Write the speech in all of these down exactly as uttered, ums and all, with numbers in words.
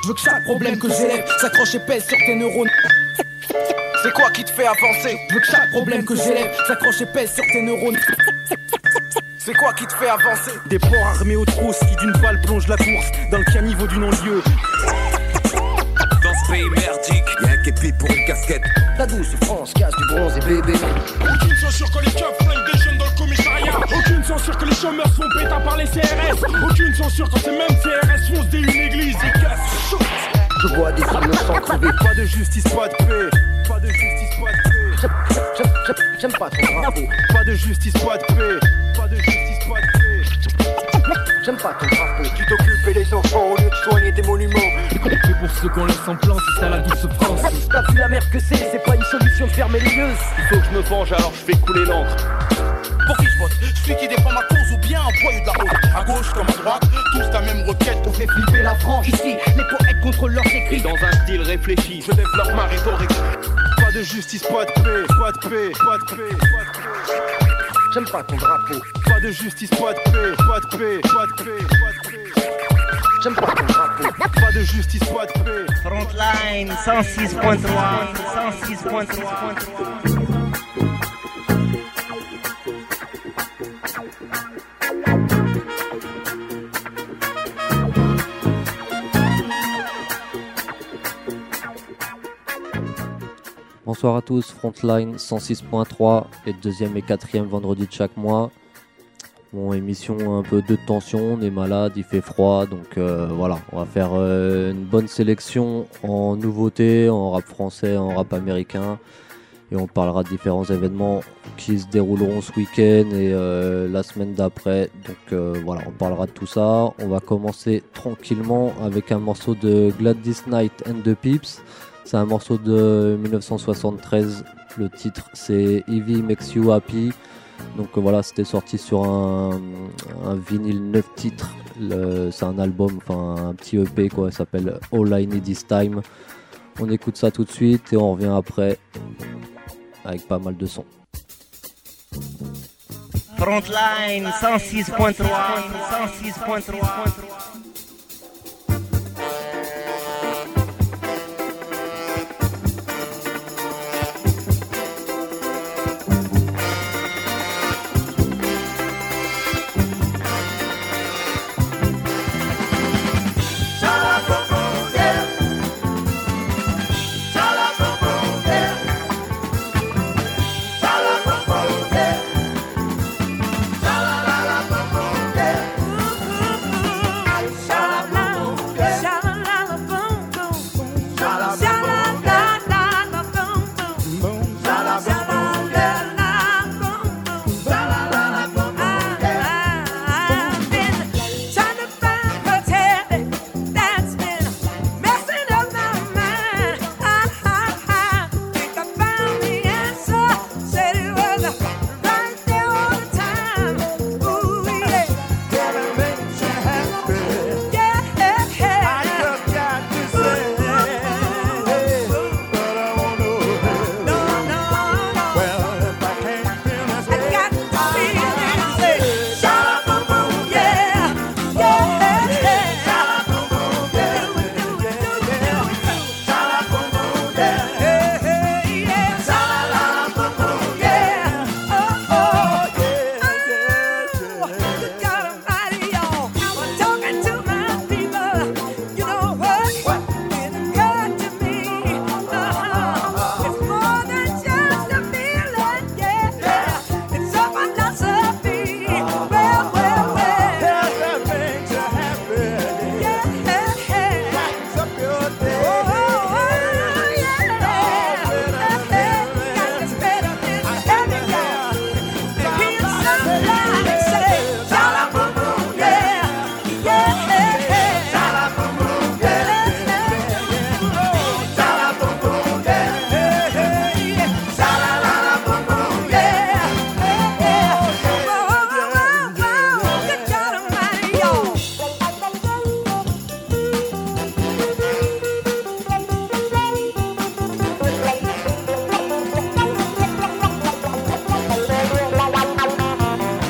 veux que chaque problème que j'élève s'accroche et pèse sur tes neurones. C'est quoi qui te fait avancer? Je veux que chaque problème que j'élève s'accroche et pèse sur tes neurones. C'est quoi qui te fait avancer? Des porcs armés aux trousses qui d'une balle plongent la course dans le caniveau du non-lieu. Dans ce pays merdique, y'a un képi pour une casquette. La douce France casse du bronze et bébé. Aucune censure quand les keufs flinguent des jeunes dans le commissariat. Aucune censure que les chômeurs se font péter par les C R S. Aucune censure quand ces mêmes C R S foncent dès une église et cassent. Je vois des innocents crever. Pas de justice, pas de paix. Pas de justice, pas de paix. J'aime, j'aime, j'aime, j'aime pas ton drapeau. Pas de justice, pas de paix. Pas de justice, pas de paix. J'aime pas ton drapeau. Tu t'occupes des enfants au lieu de soigner des monuments. C'est pour ceux qu'on laisse en plan, c'est ça la douce France. T'as vu la merde que c'est, c'est pas une solution de fermer les yeux. Il faut que je me venge alors je fais couler l'encre. Pour qui je vote? Celui qui défend ma cause ou bien un voyou de la route? À gauche comme à droite, tous la même requête. On fait flipper la France. Ici, les poètes contrôlent leurs écrits. Et dans un style réfléchi, je développe ma rhétorique. Pas de justice, pas de paix. Pas de paix, pas de paix, pas de paix. J'aime pas ton drapeau. Pas de justice, pas de paix. Pas de paix, pas de paix, pas de paix. J'aime pas ton drapeau. Pas de justice, pas de paix. Frontline cent six point trois, cent six point trois. Bonsoir à tous, Frontline cent six point trois, et deuxième et quatrième vendredi de chaque mois. Bon, émission un peu de tension, on est malade, il fait froid, donc euh, voilà, on va faire euh, une bonne sélection en nouveautés, en rap français, en rap américain, et on parlera de différents événements qui se dérouleront ce week-end et euh, la semaine d'après. Donc euh, voilà, on parlera de tout ça. On va commencer tranquillement avec un morceau de Gladys Knight and the Pips. C'est un morceau de dix-neuf cent soixante-treize, le titre c'est Ivy Makes You Happy. Donc euh, voilà, c'était sorti sur un, un vinyle neuf titres, le, c'est un album, enfin un petit E P quoi, il s'appelle All I Need Is Time. On écoute ça tout de suite et on revient après avec pas mal de sons. Frontline cent six point trois, cent six point trois.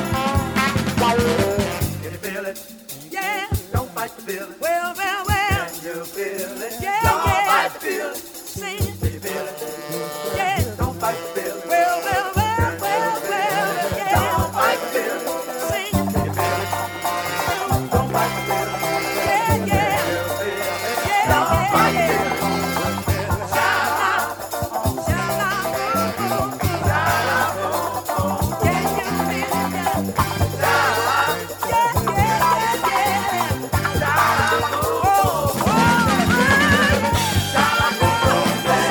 Well, well, well. you feel it? Yeah, nobody feel it. Sing it. Do you feel it? Yeah, nobody feel it. Well, well, well, well, well, yeah. Nobody feel it. Sing it. Do you feel it? Nobody feel it. Yeah, yeah. Yeah, nobody feel it. Shout out, shout out, shout out. Can you feel it? Shout out, yeah, yeah, yeah, yeah. Shout out, oh, oh, oh. Shout out, oh, oh,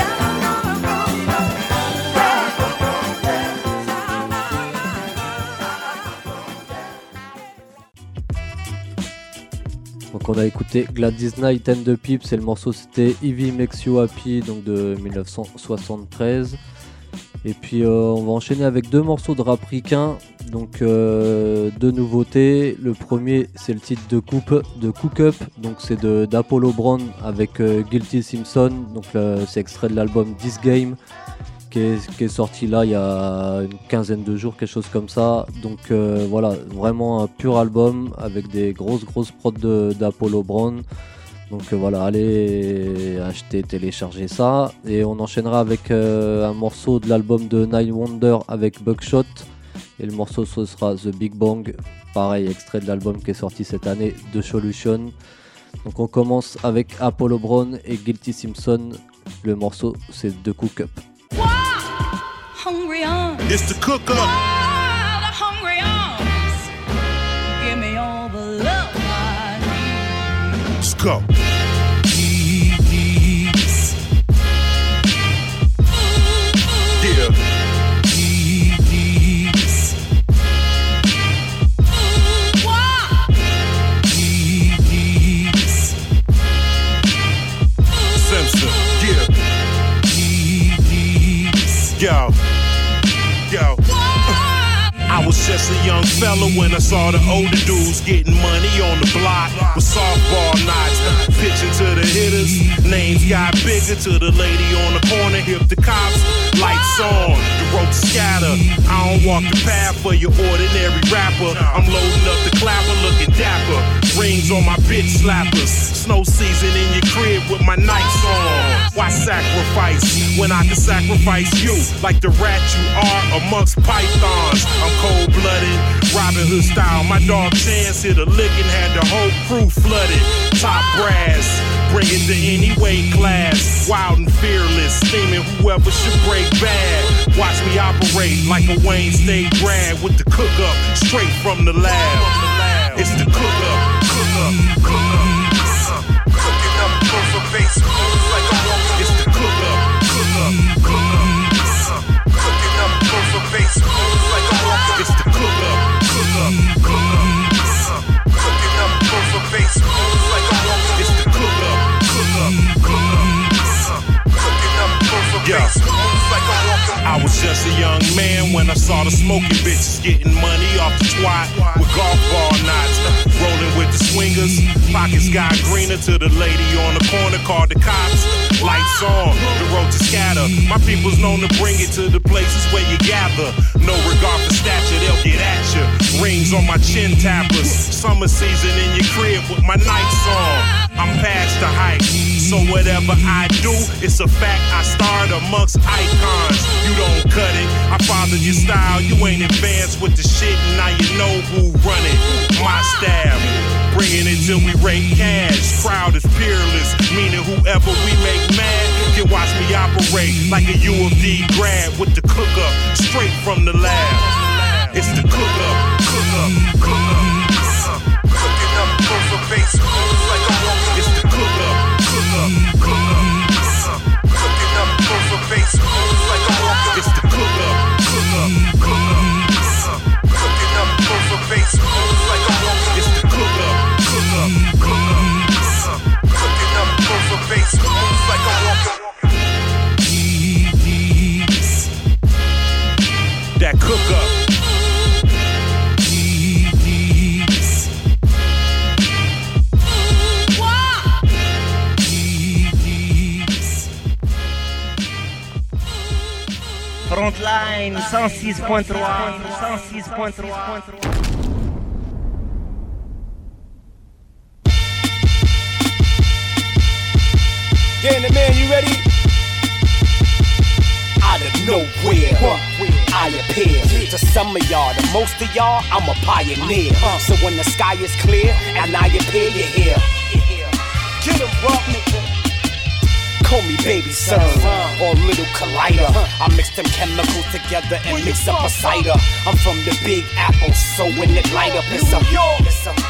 Donc on a écouté Gladys Knight and the Pips et le morceau c'était Ivy Makes You Happy, donc de mille neuf cent soixante-treize. Et puis euh, on va enchaîner avec deux morceaux de rap ricain, donc euh, deux nouveautés. Le premier c'est le titre de, coupe, de Cook Up, donc c'est de, d'Apollo Brown avec euh, Guilty Simpson, donc euh, c'est extrait de l'album This Game qui est, qui est sorti là il y a une quinzaine de jours, quelque chose comme ça. Donc euh, voilà, vraiment un pur album avec des grosses grosses prods de, d'Apollo Brown. Donc euh, voilà, allez acheter, télécharger ça. Et on enchaînera avec euh, un morceau de l'album de Nine Wonder avec Buckshot. Et le morceau ce sera The Big Bang, pareil, extrait de l'album qui est sorti cette année de Solution. Donc on commence avec Apollo Brown et Guilty Simpson. Le morceau c'est The Cook Up. Hungry arms. It's the cook up. Ah, the hungry arms. Give me all the love I need. Let's go. Yeah. Simpson. Yeah. Yo. Yo. I was just a young fella when I saw the older dudes getting money on the block with softball knots, pitching to the hitters. Names got bigger to the lady on the corner, hip the cops. Lights on, the road scatter. I don't walk the path for your ordinary rapper. I'm loading up the clapper, looking dapper. Rings on my bitch slappers. Snow season in your crib with my nights on. Why sacrifice when I can sacrifice you like the rat you are amongst pythons? I'm cold-blooded, Robin Hood style. My dog Chance hit a lick and had the whole crew flooded. Top brass, bring it to any weight class. Wild and fearless, steaming whoever should break bad. Watch me operate like a Wayne State grad with the cook-up straight from the lab. It's the cook-up, cook-up, cook-up. Cooking up close up base, like a walk. It's the cook-up, cook-up, cook-up. Cooking up close up base, like a walk. It's the cook-up, cook-up, cook-up. Cooking up close up base, like a walk. It's the cook-up, cook-up, cook-up. Cooking up close up base, like a walk. I was just a young man when I saw the smoking bitches getting money off the twat with golf ball knots, rolling with the swingers. Pockets got greener to the lady on the corner, called the cops. Lights on, the road to scatter. My people's known to bring it to the places where you gather. No regard for stature, they'll get at you. Rings on my chin tappers. Summer season in your crib with my nights on. I'm past the hype, so whatever I do, it's a fact I starred amongst icons. You don't cut it, I fathered your style. You ain't advanced with the shit, and now you know who run it. My staff, bringing it till we rake cash. Crowd is peerless, meaning whoever we make mad can watch me operate like a U of D grad with the cook-up straight from the lab. It's the cook-up, cook-up, cook-up. Cooking up close up base, like a walk. It's the cook-up, cook-up, cook-up. Cooking up close up base, like a walk. It's the cook-up, cook-up, cook-up. Cooking up close up base, like a walk. It's the cook-up, cook-up, cook-up. Cooking up close up base, like a walk. That cook-up. Frontline cent six point trois, cent six point trois. again, the man, you ready? Out of nowhere, I appear to some of y'all, to most of y'all, I'm a pioneer. So when the sky is clear and I appear, you're here. Get him, bro. Call me baby son or little collider. I mix them chemicals together and mix up a cider. I'm from the Big Apple, so when it light up, it's a, it's a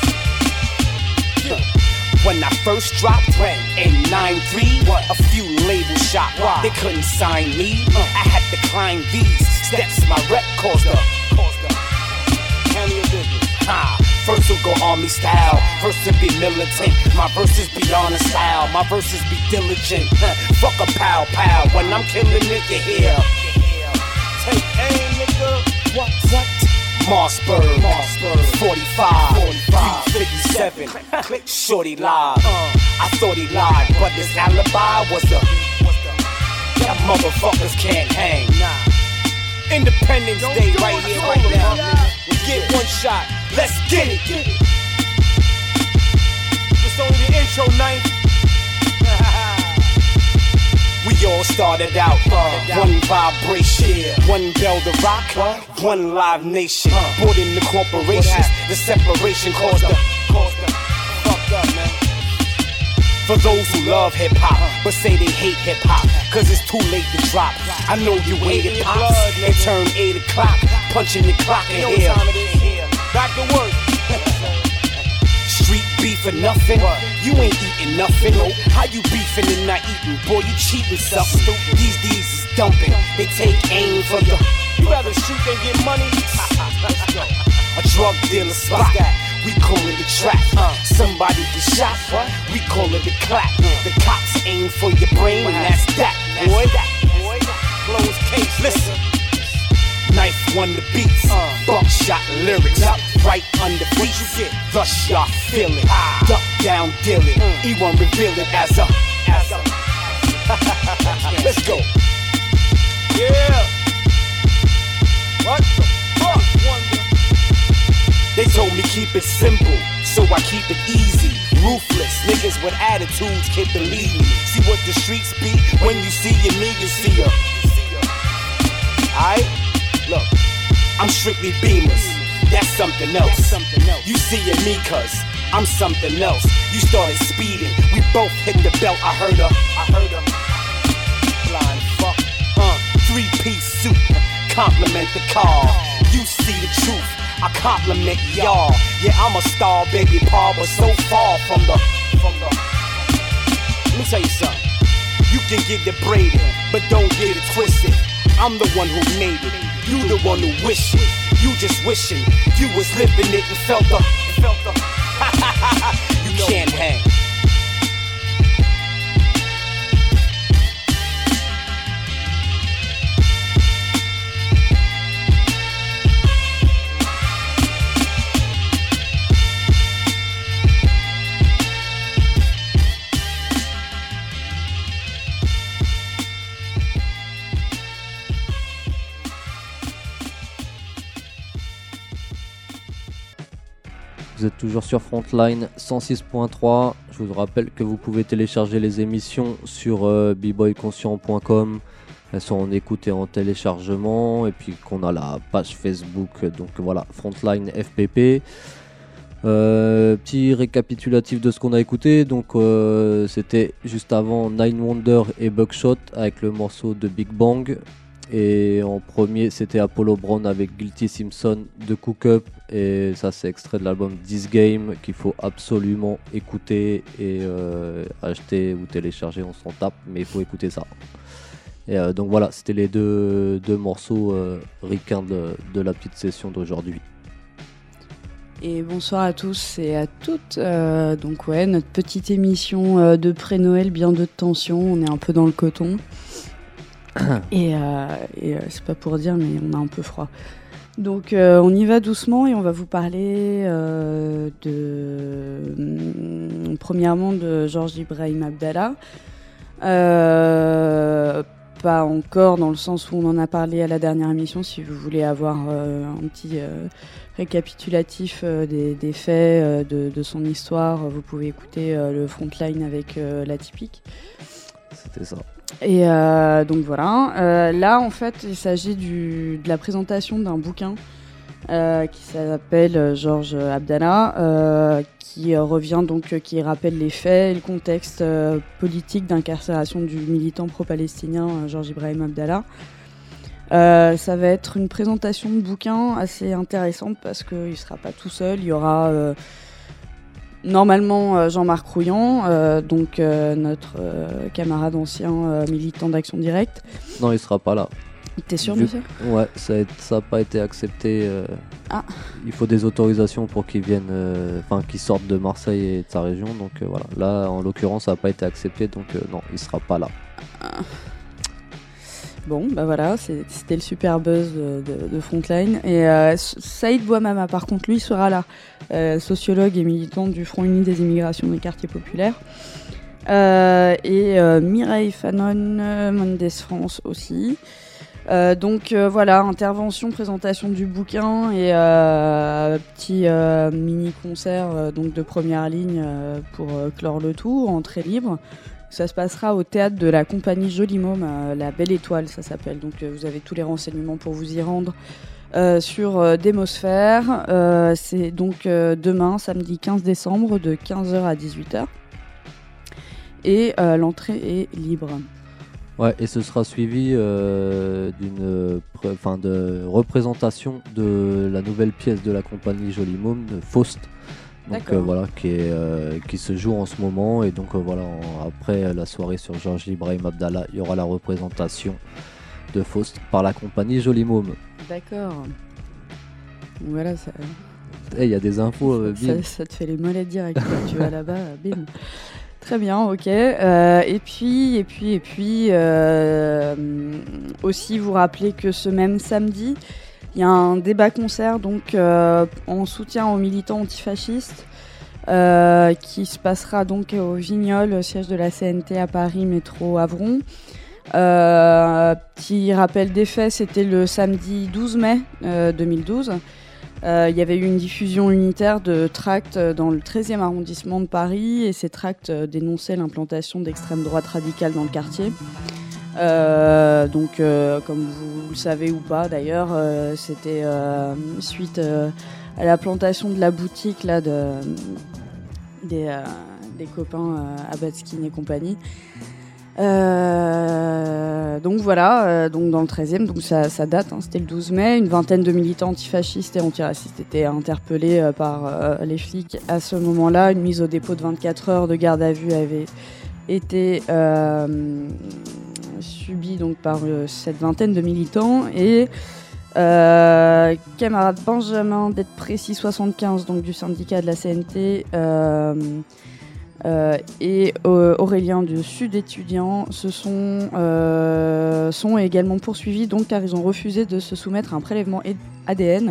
when I first dropped in nine three, a few labels shot. They couldn't sign me. I had to climb these steps. My rep caused the county of business. Ha. First will go army style. First to be militant. My verses be honest style. My verses be diligent. Fuck a pow pow. When I'm killing it, you hear. Take aim, nigga. What? What? Mossberg, Mossberg, forty-five, forty-five, fifty-seven, shorty lied. I thought he lied, but his alibi was the, that motherfuckers can't hang. Independence Day right here, right now. We get one shot, let's get it. It's only the intro night. We all started out, uh, one vibration, one bell to rock, one live nation. Brought in the corporations, the separation caused the, caused the, fucked up, man. For those who love hip hop, but say they hate hip hop, cause it's too late to drop. I know you waited, pops, it turned eight o'clock, punching the clock in here. Back to work. Street beef or nothing, you ain't eating nothing. How you beefing and not eating? Boy, you cheating something. These D's is dumping, they take aim for the. You rather shoot than get money? Let's go. A drug dealer spot, we call it the trap. Somebody get shot, we call it the clap. The cops aim for your brain, and that's that, boy. Closed case, listen. Knife won the beats, uh, buckshot lyrics, uh, right under feet. You get thus y'all feel it. Ah. Duck down, deal it. Mm. E one reveal it as a, as a. Let's go. Yeah. What the fuck? Wonder. They told me keep it simple, so I keep it easy. Ruthless niggas with attitudes can't believe me. See what the streets be when you see me, you see her. Alright. Look, I'm strictly beamers, that's something else. That's something else. You seeing me cause I'm something else. You started speeding, we both hit the belt. I heard her, I heard her. Blind fuck, uh, three-piece suit, compliment the car. You see the truth, I compliment y'all. Yeah, I'm a star, baby Paul, but so far from the, from the. Let me tell you something. You can get it braided, but don't get it twisted. I'm the one who made it. You the one who wish it. You just wishing you was living it and felt the, felt the. You can't hang. Vous êtes toujours sur Frontline cent six point trois. Je vous rappelle que vous pouvez télécharger les émissions sur euh, b boy conscient point com. Elles sont en écoute et en téléchargement. Et puis qu'on a la page Facebook. Donc voilà, Frontline F P P. Euh, petit récapitulatif de ce qu'on a écouté. Donc euh, c'était juste avant Nine Wonder et Buckshot avec le morceau de Big Bang. Et en premier c'était Apollo Brown avec Guilty Simpson de Cook Up, et ça c'est extrait de l'album This Game qu'il faut absolument écouter et euh, acheter ou télécharger, on s'en tape mais il faut écouter ça. Et euh, donc voilà, c'était les deux, deux morceaux euh, ricains de, de la petite session d'aujourd'hui. Et bonsoir à tous et à toutes. Euh, donc ouais, notre petite émission euh, de pré-Noël, bien de tension, on est un peu dans le coton. Et, euh, et euh, c'est pas pour dire, mais on a un peu froid. Donc euh, on y va doucement et on va vous parler euh, de, hum, premièrement de Georges Ibrahim Abdallah, euh, pas encore dans le sens où on en a parlé à la dernière émission. Si vous voulez avoir euh, un petit euh, récapitulatif euh, des, des faits, euh, de, de son histoire, vous pouvez écouter euh, le Frontline avec euh, l'Atypique. C'était ça. Et euh, donc voilà. Euh, là, en fait, il s'agit du, de la présentation d'un bouquin euh, qui s'appelle Georges Abdallah, euh, qui euh, revient donc, euh, qui rappelle les faits et le contexte euh, politique d'incarcération du militant pro-palestinien euh, Georges Ibrahim Abdallah. Euh, ça va être une présentation de bouquin assez intéressante parce qu'il ne sera pas tout seul. Il y aura euh, normalement euh, Jean-Marc Rouillant, euh, donc euh, notre euh, camarade ancien euh, militant d'Action Directe. Non, il ne sera pas là. T'es sûr, Vu... monsieur ? Ouais, ça n'a pas été accepté. Euh... Ah. Il faut des autorisations pour qu'ils viennent, enfin euh, qu'ils sortent de Marseille et de sa région. Donc euh, voilà. Là, en l'occurrence, ça n'a pas été accepté, donc euh, non, il ne sera pas là. Ah. Bon, bah voilà, c'est, c'était le super buzz de, de, de Frontline. Et euh, Saïd Bouamama, par contre, lui sera là, euh, sociologue et militant du Front Uni des immigrations des quartiers populaires. Euh, et euh, Mireille Fanon, euh, Mondes France aussi. Euh, donc euh, voilà, intervention, présentation du bouquin et euh, petit euh, mini concert euh, donc de première ligne euh, pour euh, clore le tout, entrée libre. Ça se passera au théâtre de la compagnie Joli Môme, euh, la Belle Étoile, ça s'appelle. Donc euh, vous avez tous les renseignements pour vous y rendre euh, sur euh, Démosphère. Euh, c'est donc euh, demain, samedi quinze décembre, de quinze heures à dix-huit heures. Et euh, l'entrée est libre. Ouais, et ce sera suivi euh, d'une enfin de représentation de la nouvelle pièce de la compagnie Joli Môme, de Faust. Donc euh, voilà, qui, est, euh, qui se joue en ce moment. Et donc euh, voilà, en, après la soirée sur Georges Ibrahim Abdallah, il y aura la représentation de Faust par la compagnie Joli Môme. D'accord. Voilà, ça. Il hey, y a des infos, euh, bim. Ça, ça te fait les mollets direct. Tu vas là-bas, bim. Très bien, ok. Euh, et puis, et puis, et puis, euh, aussi vous rappeler que ce même samedi, il y a un débat-concert donc euh, en soutien aux militants antifascistes euh, qui se passera donc au Vignol, siège de la C N T à Paris, métro Avron. Euh, petit rappel des faits, c'était le samedi douze mai euh, deux mille douze. Euh, il y avait eu une diffusion unitaire de tracts dans le treizième arrondissement de Paris et ces tracts euh, dénonçaient l'implantation d'extrême droite radicale dans le quartier. Euh, donc, euh, comme vous le savez ou pas d'ailleurs, euh, c'était euh, suite euh, à la plantation de la boutique là, de, des, euh, des copains euh, Abatskin et compagnie. Euh, donc voilà, euh, donc dans le treizième, donc ça, ça date, hein, c'était le douze mai, une vingtaine de militants antifascistes et antiracistes étaient interpellés euh, par euh, les flics à ce moment-là. Une mise au dépôt de vingt-quatre heures de garde à vue avait été euh, subie donc par euh, cette vingtaine de militants et euh, camarade Benjamin, d'être précis soixante-quinze, donc du syndicat de la C N T, euh, Euh, et euh, Aurélien du Sud étudiant se sont, euh, sont également poursuivis donc, car ils ont refusé de se soumettre à un prélèvement A D N.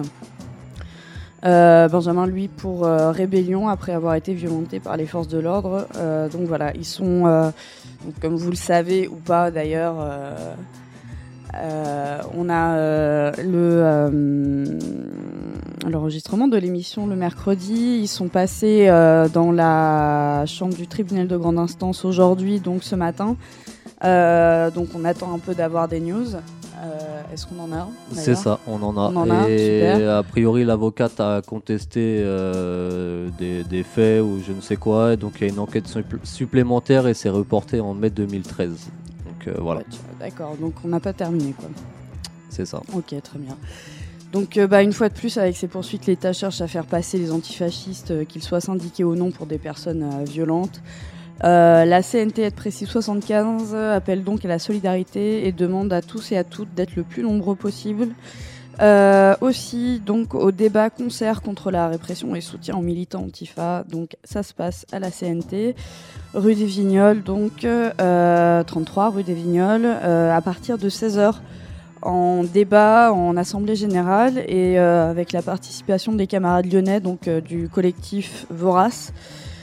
Euh, Benjamin, lui, pour euh, rébellion après avoir été violenté par les forces de l'ordre. Euh, donc voilà, ils sont, euh, donc, comme vous le savez ou pas d'ailleurs, euh, euh, on a euh, le... Euh, l'enregistrement de l'émission le mercredi. Ils sont passés euh, dans la chambre du tribunal de grande instance aujourd'hui, donc ce matin. Euh, donc on attend un peu d'avoir des news. Euh, est-ce qu'on en a? C'est ça, on en a. On en a, et super. A priori, l'avocate a contesté euh, des, des faits ou je ne sais quoi. Donc il y a une enquête supl- supplémentaire et c'est reporté en mai deux mille treize. Donc euh, voilà. D'accord, donc on n'a pas terminé quoi. C'est ça. Ok, très bien. Donc euh, bah, une fois de plus, avec ces poursuites, l'État cherche à faire passer les antifascistes, euh, qu'ils soient syndiqués ou non, pour des personnes euh, violentes. Euh, la C N T, être précis soixante-quinze, appelle donc à la solidarité et demande à tous et à toutes d'être le plus nombreux possible. Euh, aussi donc au débat concert contre la répression et soutien aux militants Antifa. Donc ça se passe à la C N T, rue des Vignols, donc euh, trente-trois rue des Vignols, euh, à partir de seize heures. En débat, en assemblée générale et euh, avec la participation des camarades lyonnais, donc euh, du collectif Vorace.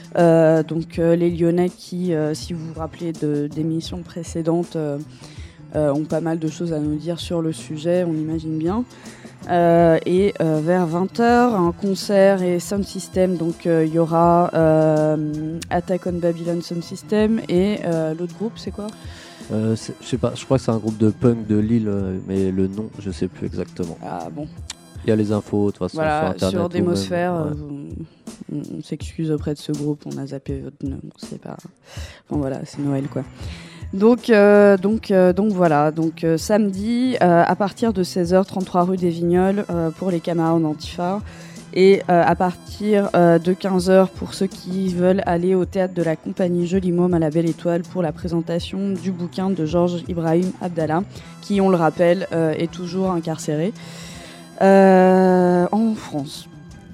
Euh, donc euh, les Lyonnais qui, euh, si vous vous rappelez de, d'émissions précédentes, euh, euh, ont pas mal de choses à nous dire sur le sujet, on imagine bien. Euh, et euh, vers vingt heures, un concert et Sound System, donc il euh, y aura euh, Attack on Babylon Sound System et euh, l'autre groupe, c'est quoi ? Euh, c'est- je sais pas, je crois que c'est un groupe de punk de Lille, euh, mais le nom, je sais plus exactement. Ah bon. Il y a les infos de toute façon Voilà, sur internet. sur ou même- Démosphère, ouais. euh, vous- on, on s'excuse auprès de ce groupe, on a zappé votre nom, c'est pas. Bon voilà, c'est Noël quoi. Donc, euh, donc, euh, donc voilà, donc euh, samedi euh, à partir de seize heures, trente-trois rue des Vignoles euh, pour les camarades d'Antifa et euh, à partir euh, de quinze heures pour ceux qui veulent aller au théâtre de la compagnie Joli Môme à la Belle Étoile pour la présentation du bouquin de Georges Ibrahim Abdallah qui, on le rappelle, euh, est toujours incarcéré euh, en France.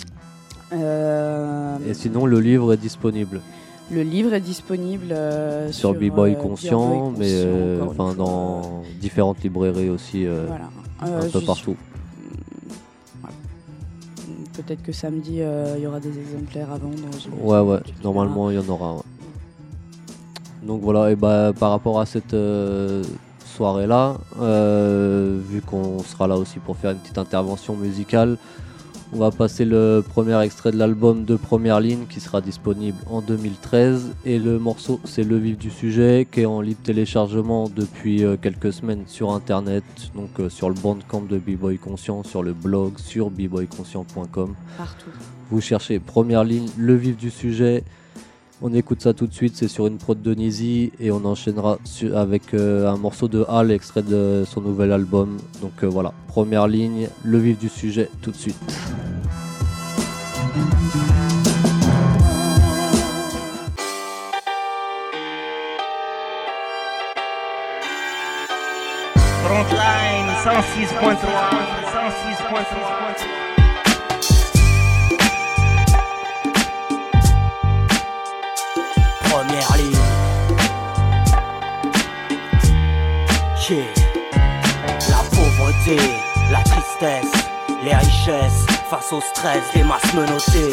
Euh, Et sinon, le livre est disponible Le livre est disponible euh, sur sur B-Boy euh, Conscient, B-Boy mais Conscient, euh, encore une enfin fois. dans différentes librairies aussi, euh, Voilà. un Euh, peu je- partout. Voilà. Peut-être que samedi, euh, il y aura des exemplaires à vendre. j'imagine. Ouais, ouais, Tu me normalement il y en aura. Ouais. Donc voilà, et bah par rapport à cette euh, soirée-là, euh, vu qu'on sera là aussi pour faire une petite intervention musicale, on va passer le premier extrait de l'album de Première Ligne qui sera disponible en deux mille treize. Et le morceau, c'est Le Vif du Sujet, qui est en libre téléchargement depuis euh, quelques semaines sur internet, donc euh, sur le bandcamp de B-Boy Conscient, sur le blog, sur b boy conscient point com. Partout. Vous cherchez Première Ligne, Le Vif du Sujet. On écoute ça tout de suite, c'est sur une prod de Nizi et on enchaînera su- avec euh, un morceau de Hal, extrait de son nouvel album. Donc euh, voilà, Première Ligne, Le Vif du Sujet, tout de suite. Frontline cent six point trois, cent six point trois. Première ligne. Yeah. La pauvreté, la tristesse, les richesses face au stress des masses menottées.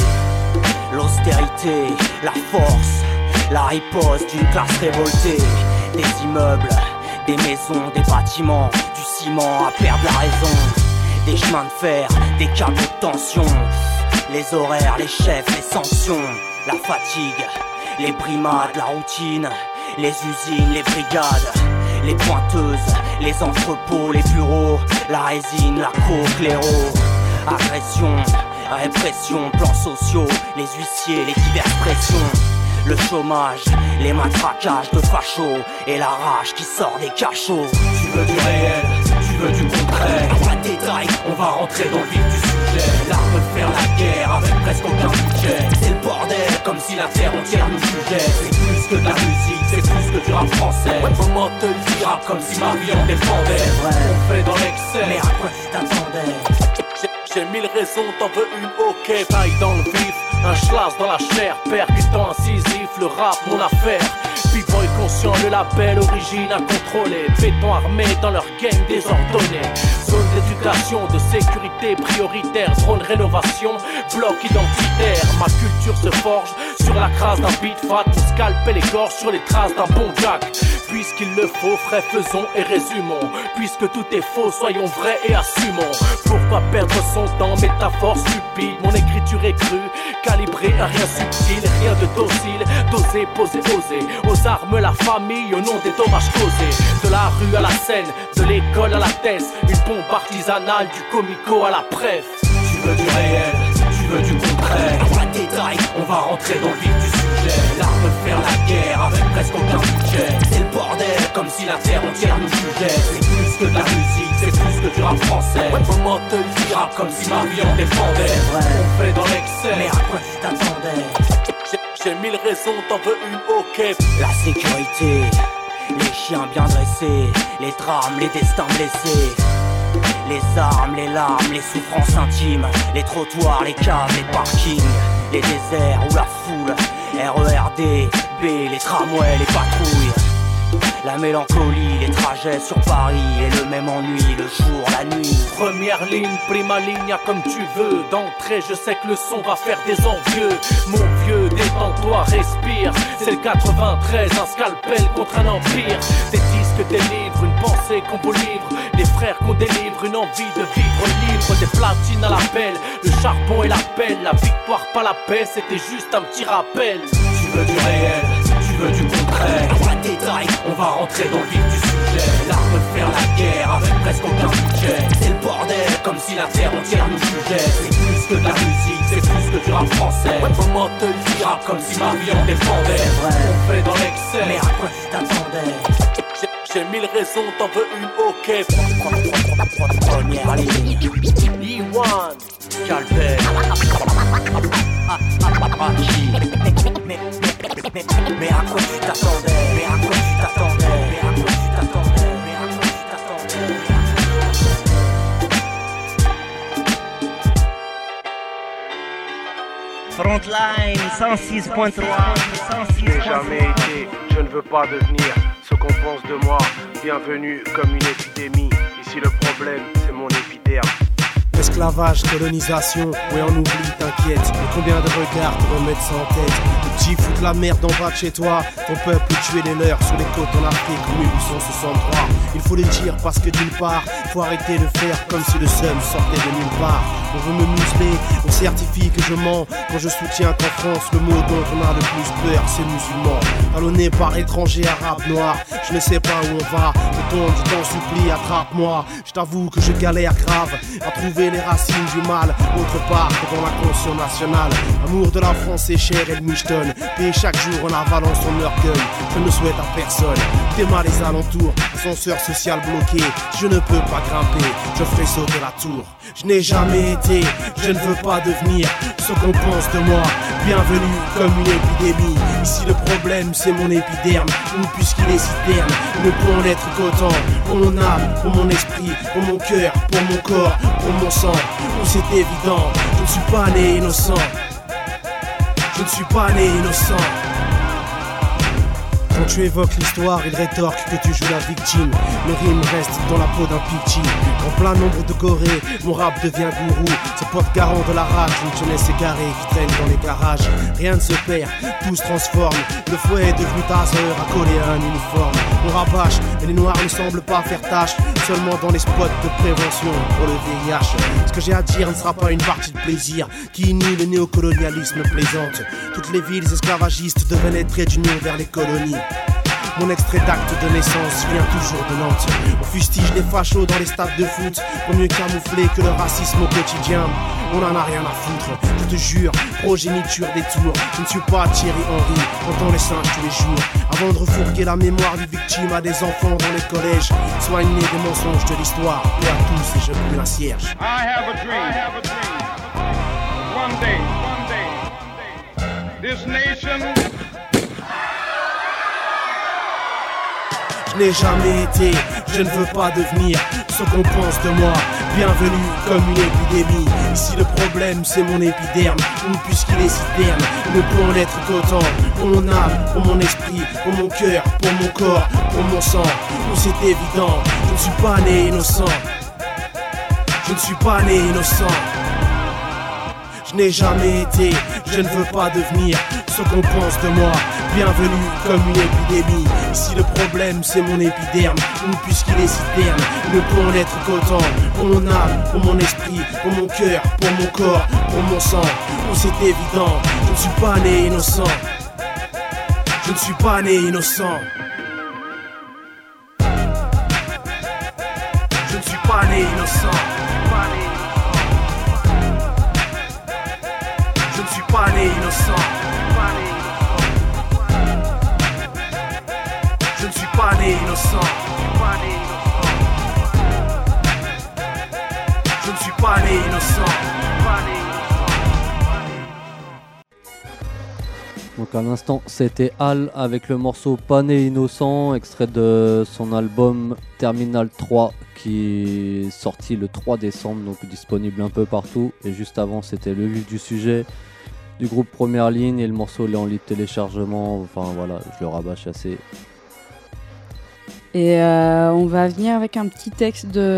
L'austérité, la force, la riposte d'une classe révoltée. Des immeubles, des maisons, des bâtiments, du ciment à perdre la raison. Des chemins de fer, des câbles de tension. Les horaires, les chefs, les sanctions, la fatigue, les brimades, la routine, les usines, les brigades, les pointeuses, les entrepôts, les bureaux, la résine, la coke, l'héros. Agression, répression, plans sociaux, les huissiers, les diverses pressions. Le chômage, les matraquages de fachos et la rage qui sort des cachots. Tu veux du réel, tu veux du concret. Pas de détails, on va rentrer dans le vif du sujet. L'art de faire la guerre avec presque aucun budget. C'est le bordel, comme si la terre entière nous jugeait. C'est plus que de la musique, c'est plus que du rap français. Comment te le dire, comme si ma vie en dépendait. On fait dans l'excès, mais à quoi tu t'attendais? J'ai- J'ai mille raisons, t'en veux une, ok. Taille dans le vif, un schlass dans la chair, percutant incisif, le rap, mon affaire. B-Boy Conscient, le label, origine incontrôlée. Béton armé dans leur game désordonné. Zone d'éducation, de sécurité prioritaire. Drone rénovation, bloc identitaire. Ma culture se forge sur la crasse d'un beat fat. Mon scalpel égorge sur les traces d'un bon jack. Puisqu'il le faut, frère, faisons et résumons. Puisque tout est faux, soyons vrais et assumons. Pourquoi perdre son temps, métaphore stupide. Mon écriture est crue, calibrée à rien subtil. Rien de docile, doser, poser, oser. Aux armes, la famille, au nom des dommages causés. De la rue à la scène, de l'école à la thèse. Une bombe artisanale, du comico à la presse. Tu veux du réel, tu veux du concret. Pas de détails, on va rentrer dans le vif du sujet. L'art de faire la guerre avec presque aucun budget. C'est le bordel, comme si la terre entière nous jugeait. C'est plus que de la musique, c'est plus que du rap français. Comment te le dire, comme si ma vie en dépendait. On fait dans l'excès, mais à quoi tu t'attendais? J'ai- J'ai mille raisons, t'en veux une, ok. La sécurité, les chiens bien dressés, les drames, les destins blessés. Les armes, les larmes, les souffrances intimes, les trottoirs, les caves, les parkings, les déserts ou la foule, R E R D, B, les tramways, les patrouilles. La mélancolie, les trajets sur Paris et le même ennui, le jour, la nuit. Première ligne, prima ligne, comme tu veux. D'entrée, je sais que le son va faire des envieux. Mon vieux, détends-toi, respire. C'est le quatre-vingt-treize, un scalpel contre un empire. Des disques que des livres, une pensée qu'on vous livre, des frères qu'on délivre, une envie de vivre libre, des platines à l'appel, le charbon et la pelle, la victoire pas la paix, c'était juste un petit rappel. Tu veux du réel, tu veux du concret, pas de détails, on va rentrer dans le vif du sujet. L'art de faire la guerre avec presque aucun budget, c'est le bordel, comme si la terre entière nous jugeait. C'est plus que de la musique, c'est plus que du rap français. Comment te le dire, comme si ma vie en dépendait. On fait dans l'excès, mais à quoi tu t'attendais? J'ai, j'ai mille raisons, t'en veux une, ok. Première ligne E un, Calvin. Mais, mais, mais à quoi tu t'attendais? Mais à quoi tu t'attendais? Mais à quoi tu t'attendais? Mais à quoi tu t'attendais? Frontline cent six point trois. Je n'ai jamais été, je ne veux pas devenir ce qu'on pense de moi. Bienvenue comme une épidémie. Ici le problème, c'est mon épiderme. Esclavage, colonisation, ouais on oublie, t'inquiète. Mais combien de regards te remettent ça en tête? Les petits foutent la merde en bas de chez toi. Ton peuple tuer les leurs sur les côtes en Afrique comme mille huit cent soixante-trois. Il faut le dire parce que d'une part, faut arrêter de faire comme si le seum sortait de nulle part. On veut me museler, on certifie que je mens quand je soutiens qu'en France le mot dont on a le plus peur c'est musulman. Talonné par étrangers arabes noirs, je ne sais pas où on va. Le temps, je t'en supplie, attrape-moi. Je t'avoue que je galère grave à trouver les racines du mal autre part que dans la conscience nationale. L'amour de la France est cher et le michetonne, payé chaque jour en avalant son orgueil. Je ne souhaite à personne t'aimer les alentours, ascenseur social bloqué. Je ne peux pas grimper, je ferai sauter la tour. Je n'ai jamais été, je ne veux pas devenir ce qu'on pense de moi. Bienvenue comme une épidémie. Ici le problème c'est mon épiderme, ou puisqu'il est si terne, il ne peut en être qu'autant. Pour mon âme, pour mon esprit, pour mon cœur, pour mon corps, pour mon sang. Oh, c'est évident, je ne suis pas né innocent. Je ne suis pas né innocent. Quand tu évoques l'histoire, il rétorque que tu joues la victime. Mes rimes restent dans la peau d'un pitchy. En plein nombre de Corée, mon rap devient gourou. Ce pote garant de la rage, une jeunesse égarée qui traîne dans les garages. Rien ne se perd, tout se transforme. Le fouet est devenu taser, accolé à un uniforme. On rabâche, mais les noirs ne semblent pas faire tâche. Seulement dans les spots de prévention pour le V I H. Ce que j'ai à dire ne sera pas une partie de plaisir qui nie le néocolonialisme plaisante. Toutes les villes esclavagistes devaient naître d'union vers les colonies. Mon extrait d'acte de naissance vient toujours de Nantes. On fustige les fachos dans les stades de foot pour mieux camoufler que le racisme au quotidien. On en a rien à foutre, je te jure, progéniture des tours. Je ne suis pas Thierry Henry, j'entends les singes tous les jours. Avant de refourguer la mémoire des victimes à des enfants dans les collèges, soigner des mensonges de l'histoire. Et à tous, et je prie la cierge. I have a dream. I have a dream. One day, one day, this nation. Je n'ai jamais été, je ne veux pas devenir ce qu'on pense de moi. Bienvenue comme une épidémie. Ici le problème c'est mon épiderme, ou puisqu'il est si terne, il ne peut en être qu'autant. Pour mon âme, pour mon esprit, pour mon cœur, pour mon corps, pour mon sang. Oh, c'est évident, je ne suis pas né innocent. Je ne suis pas né innocent. Je n'ai jamais été, je ne veux pas devenir ce qu'on pense de moi. Bienvenue comme une épidémie. Ici le problème c'est mon épiderme, ou puisqu'il est si terne, il ne peut en être qu'autant. Pour mon âme, pour mon esprit, pour mon cœur, pour mon corps, pour mon sang. Oh, c'est évident, je ne suis pas né innocent. Je ne suis pas né innocent. Je ne suis pas né innocent. Je ne suis pas né innocent. Je ne suis pas né innocent. Je ne suis pas né innocent. Donc à l'instant c'était Al avec le morceau Pas né innocent, extrait de son album Terminal trois qui est sorti le trois décembre, donc disponible un peu partout. Et juste avant c'était Le Vif du Sujet du groupe Première Ligne et le morceau est en libre téléchargement, enfin voilà, je le rabâche assez. Et euh, on va venir avec un petit texte de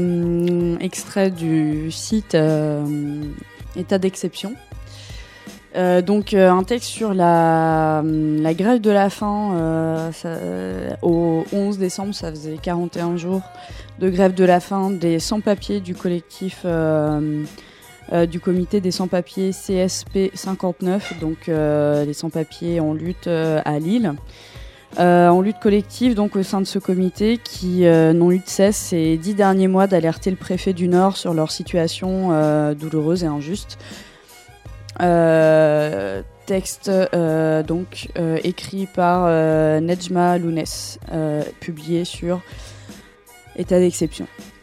euh, extrait du site euh, État d'exception. Euh, donc euh, un texte sur la, la grève de la faim euh, ça, euh, au onze décembre, ça faisait quarante et un jours de grève de la faim des sans-papiers du collectif euh, euh, du comité des sans-papiers C S P cinquante-neuf, donc euh, les sans-papiers en lutte euh, à Lille. Euh, en lutte collective donc au sein de ce comité qui euh, n'ont eu de cesse ces dix derniers mois d'alerter le préfet du Nord sur leur situation euh, douloureuse et injuste. Euh, texte euh, donc euh, écrit par euh, Nejma Lounès, euh, publié sur État d'exception.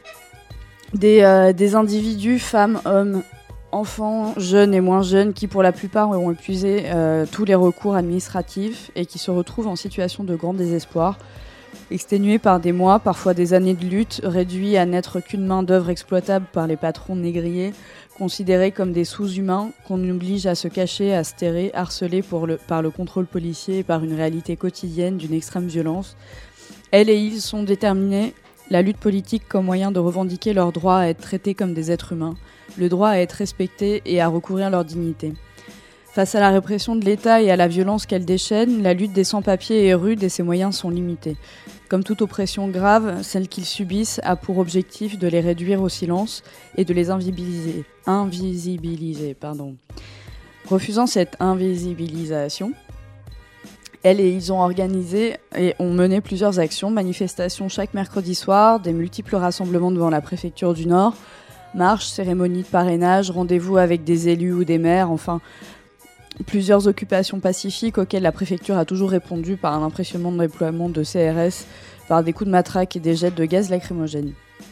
Des, euh, des individus, femmes, hommes, enfants, jeunes et moins jeunes, qui pour la plupart ont épuisé euh, tous les recours administratifs et qui se retrouvent en situation de grand désespoir, exténués par des mois, parfois des années de lutte, réduits à n'être qu'une main-d'œuvre exploitable par les patrons négriers, considérés comme des sous-humains qu'on oblige à se cacher, à se terrer, harcelés pour le, par le contrôle policier et par une réalité quotidienne d'une extrême violence. Elles et ils sont déterminés, la lutte politique comme moyen de revendiquer leur droit à être traités comme des êtres humains, le droit à être respectés et à recourir leur dignité. Face à la répression de l'État et à la violence qu'elle déchaîne, la lutte des sans-papiers est rude et ses moyens sont limités. Comme toute oppression grave, celle qu'ils subissent a pour objectif de les réduire au silence et de les invisibiliser. invisibiliser pardon. Refusant cette invisibilisation, elles et ils ont organisé et ont mené plusieurs actions, manifestations chaque mercredi soir, des multiples rassemblements devant la préfecture du Nord, marches, cérémonies de parrainage, rendez-vous avec des élus ou des maires, enfin plusieurs occupations pacifiques auxquelles la préfecture a toujours répondu par un impressionnant déploiement de C R S, par des coups de matraque et des jets de gaz lacrymogène.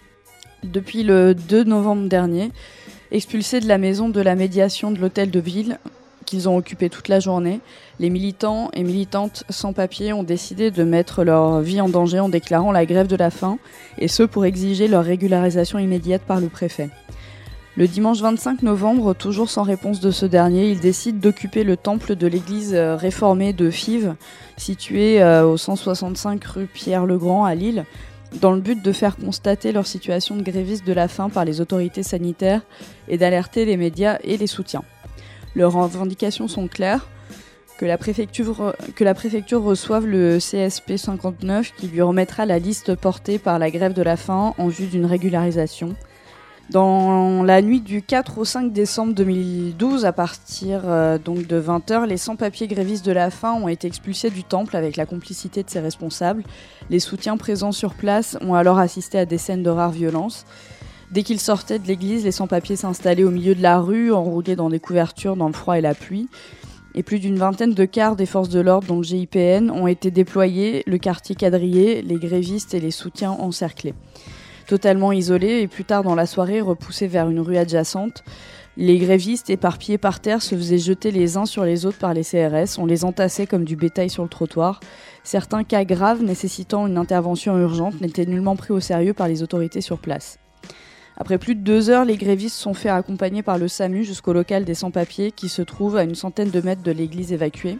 Depuis le deux novembre dernier, expulsés de la maison de la médiation de l'hôtel de ville, qu'ils ont occupé toute la journée, les militants et militantes sans papier ont décidé de mettre leur vie en danger en déclarant la grève de la faim, et ce pour exiger leur régularisation immédiate par le préfet. Le dimanche vingt-cinq novembre, toujours sans réponse de ce dernier, ils décident d'occuper le temple de l'église réformée de Fives, situé au cent soixante-cinq rue Pierre-le-Grand à Lille, dans le but de faire constater leur situation de grévistes de la faim par les autorités sanitaires et d'alerter les médias et les soutiens. Leurs revendications sont claires, que la préfecture, que la préfecture reçoive le C S P cinquante-neuf qui lui remettra la liste portée par la grève de la faim en vue d'une régularisation. Dans la nuit du quatre au cinq décembre deux mille douze, à partir euh, donc de vingt heures, les sans-papiers grévistes de la faim ont été expulsés du temple avec la complicité de ses responsables. Les soutiens présents sur place ont alors assisté à des scènes de rare violence. Dès qu'ils sortaient de l'église, les sans-papiers s'installaient au milieu de la rue, enroulés dans des couvertures dans le froid et la pluie. Et plus d'une vingtaine de cars des forces de l'ordre, dont le G I P N, ont été déployés, le quartier quadrillé, les grévistes et les soutiens encerclés. Totalement isolés et plus tard dans la soirée repoussés vers une rue adjacente, les grévistes éparpillés par terre se faisaient jeter les uns sur les autres par les C R S, on les entassait comme du bétail sur le trottoir. Certains cas graves nécessitant une intervention urgente n'étaient nullement pris au sérieux par les autorités sur place. Après plus de deux heures, les grévistes sont fait accompagner par le SAMU jusqu'au local des sans-papiers qui se trouve à une centaine de mètres de l'église évacuée.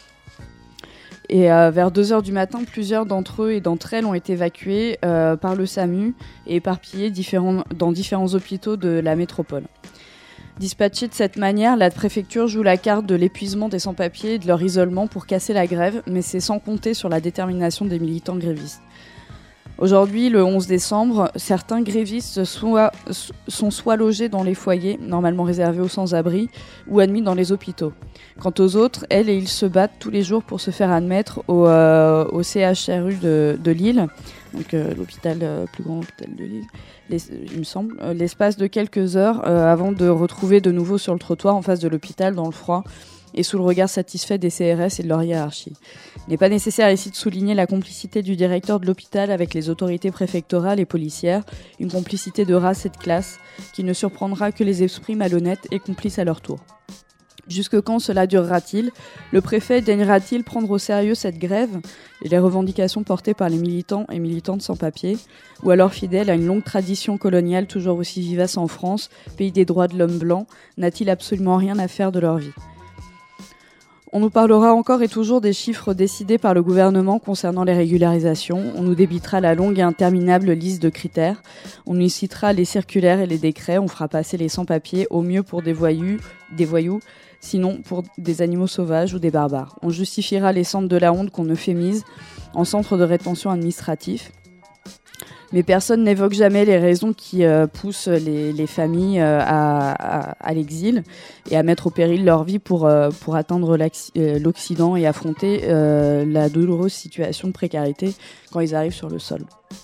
Et euh, vers deux heures du matin, plusieurs d'entre eux et d'entre elles ont été évacués euh, par le SAMU et éparpillés différents, dans différents hôpitaux de la métropole. Dispatchée de cette manière, la préfecture joue la carte de l'épuisement des sans-papiers et de leur isolement pour casser la grève, mais c'est sans compter sur la détermination des militants grévistes. Aujourd'hui, le onze décembre, certains grévistes soit, sont soit logés dans les foyers, normalement réservés aux sans-abri, ou admis dans les hôpitaux. Quant aux autres, elles et ils se battent tous les jours pour se faire admettre au, euh, au C H R U de, de Lille, donc euh, l'hôpital, euh, plus grand hôpital de Lille, les, il me semble, euh, l'espace de quelques heures euh, avant de retrouver de nouveau sur le trottoir en face de l'hôpital dans le froid, et sous le regard satisfait des C R S et de leur hiérarchie. Il n'est pas nécessaire ici de souligner la complicité du directeur de l'hôpital avec les autorités préfectorales et policières, une complicité de race et de classe qui ne surprendra que les esprits malhonnêtes et complices à leur tour. Jusque quand cela durera-t-il ? Le préfet daignera-t-il prendre au sérieux cette grève et les revendications portées par les militants et militantes sans papier ? Ou alors fidèle à une longue tradition coloniale toujours aussi vivace en France, pays des droits de l'homme blanc, n'a-t-il absolument rien à faire de leur vie ? On nous parlera encore et toujours des chiffres décidés par le gouvernement concernant les régularisations. On nous débitera la longue et interminable liste de critères. On nous citera les circulaires et les décrets. On fera passer les sans-papiers au mieux pour des voyous, des voyous, sinon pour des animaux sauvages ou des barbares. On justifiera les centres de la honte qu'on euphémise en centres de rétention administratif. Mais personne n'évoque jamais les raisons qui euh, poussent les, les familles euh, à, à, à l'exil et à mettre au péril leur vie pour, euh, pour atteindre euh, l'Occident et affronter euh, la douloureuse situation de précarité quand ils arrivent sur le sol.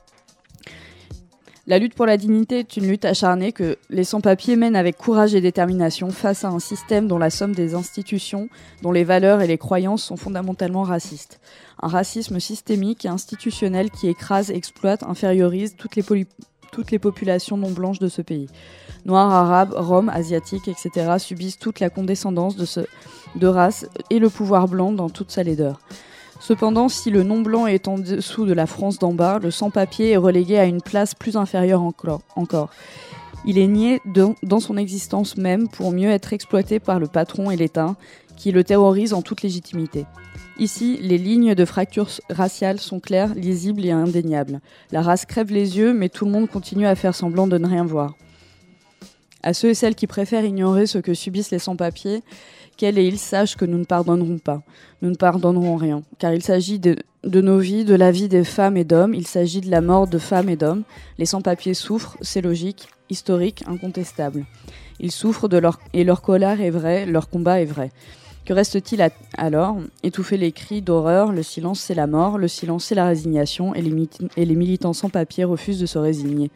La lutte pour la dignité est une lutte acharnée que les sans-papiers mènent avec courage et détermination face à un système dont la somme des institutions, dont les valeurs et les croyances sont fondamentalement racistes. Un racisme systémique et institutionnel qui écrase, exploite, infériorise toutes les, poli- toutes les populations non blanches de ce pays. Noirs, arabes, roms, asiatiques, et cetera subissent toute la condescendance de, ce, de race et le pouvoir blanc dans toute sa laideur. Cependant, si le non-blanc est en dessous de la France d'en bas, le sans-papier est relégué à une place plus inférieure encore. Il est nié de, dans son existence même pour mieux être exploité par le patron et l'État, qui le terrorise en toute légitimité. Ici, les lignes de fracture raciale sont claires, lisibles et indéniables. La race crève les yeux, mais tout le monde continue à faire semblant de ne rien voir. À ceux et celles qui préfèrent ignorer ce que subissent les sans-papiers, qu'elles et ils sachent que nous ne pardonnerons pas. Nous ne pardonnerons rien, car il s'agit de, de nos vies, de la vie des femmes et d'hommes, il s'agit de la mort de femmes et d'hommes. Les sans-papiers souffrent, c'est logique, historique, incontestable. Ils souffrent de leur, et leur colère est vraie, leur combat est vrai. Que reste-t-il à, alors ? Étouffer les cris d'horreur, le silence c'est la mort, le silence c'est la résignation, et les, mit- et les militants sans-papiers refusent de se résigner.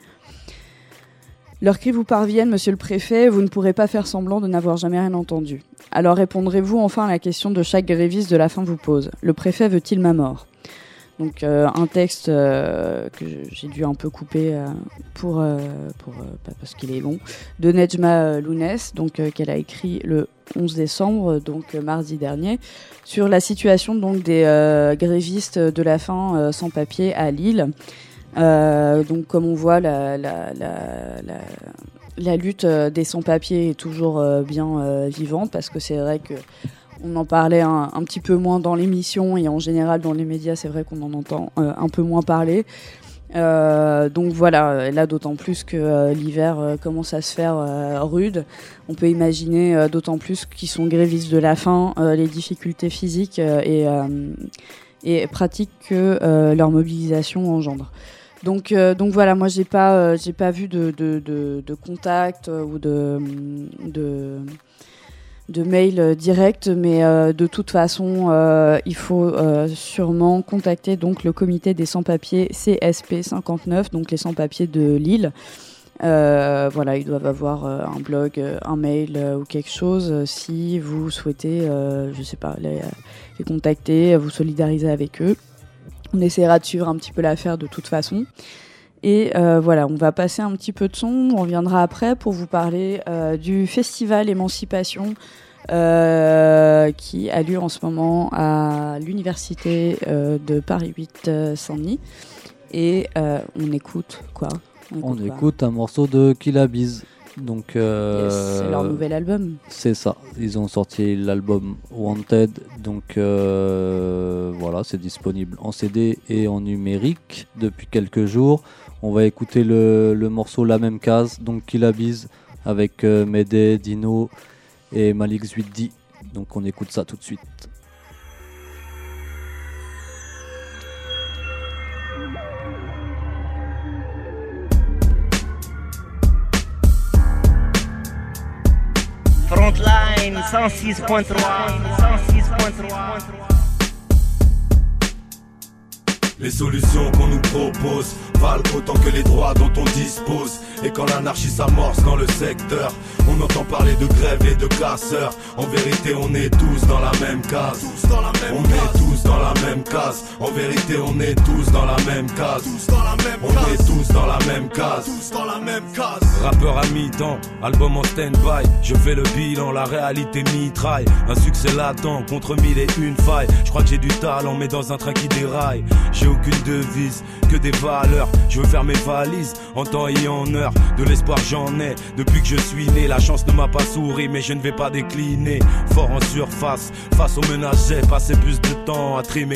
Leurs cris vous parviennent, monsieur le préfet, vous ne pourrez pas faire semblant de n'avoir jamais rien entendu. Alors répondrez-vous enfin à la question de chaque gréviste de la faim vous pose. Le préfet veut-il ma mort ? Donc euh, un texte euh, que j'ai dû un peu couper euh, pour, euh, pour euh, parce qu'il est long, de Nejma Lounès, donc euh, qu'elle a écrit le onze décembre, donc euh, mardi dernier, sur la situation donc des euh, grévistes de la faim euh, sans papier à Lille. Euh, donc comme on voit, la, la, la, la, la lutte des sans-papiers est toujours euh, bien euh, vivante, parce que c'est vrai que on en parlait un, un petit peu moins dans l'émission, et en général dans les médias c'est vrai qu'on en entend euh, un peu moins parler. Euh, donc voilà, là d'autant plus que euh, l'hiver euh, commence à se faire euh, rude, on peut imaginer euh, d'autant plus qu'ils sont grévistes de la faim, euh, les difficultés physiques euh, et, euh, et pratiques que euh, leur mobilisation engendre. Donc, euh, donc voilà, moi j'ai pas, euh, j'ai pas vu de, de, de, de contact euh, ou de, de, de mail euh, direct, mais euh, de toute façon, euh, il faut euh, sûrement contacter donc le comité des sans-papiers C S P cinquante-neuf, donc les sans-papiers de Lille. Euh, voilà, ils doivent avoir euh, un blog, euh, un mail euh, ou quelque chose euh, si vous souhaitez, euh, je sais pas, les, les contacter, vous solidariser avec eux. On essaiera de suivre un petit peu l'affaire de toute façon. Et euh, voilà, on va passer un petit peu de son. On reviendra après pour vous parler euh, du festival Émancipation euh, qui a lieu en ce moment à l'université euh, de Paris huit euh, Saint-Denis. Et euh, on écoute quoi ? On écoute, on écoute un morceau de Killabiz. Donc, euh, yes, c'est leur nouvel album. C'est ça. Ils ont sorti l'album Wanted. Donc euh, voilà, c'est disponible en C D et en numérique depuis quelques jours. On va écouter le, le morceau La Même Case, donc Killabiz, avec euh, Médé, Dino et Malik Zouidi. Donc on écoute ça tout de suite. Frontline cent six point trois, cent six point trois. Les solutions qu'on nous propose valent autant que les droits dont on dispose. Et quand l'anarchie s'amorce dans le secteur, on entend parler de grève et de casseurs. En vérité on est tous dans la même case. Tous dans la même on case. Est tous dans la même case. En vérité on est tous dans la même case. Tous dans la même on case. Est tous dans la même case. Tous dans la même case. Rappeur à mi-temps, album en stand-by. Je fais le bilan, la réalité mitraille. Un succès latent contre mille et une failles. Je crois que j'ai du talent mais dans un train qui déraille. J'ai aucune devise, que des valeurs. Je veux faire mes valises en temps et en heure. De l'espoir j'en ai depuis que je suis né. La chance ne m'a pas souri mais je ne vais pas décliner. Fort en surface, face aux menaces j'ai passé plus de temps à trimer qu'à exhumer.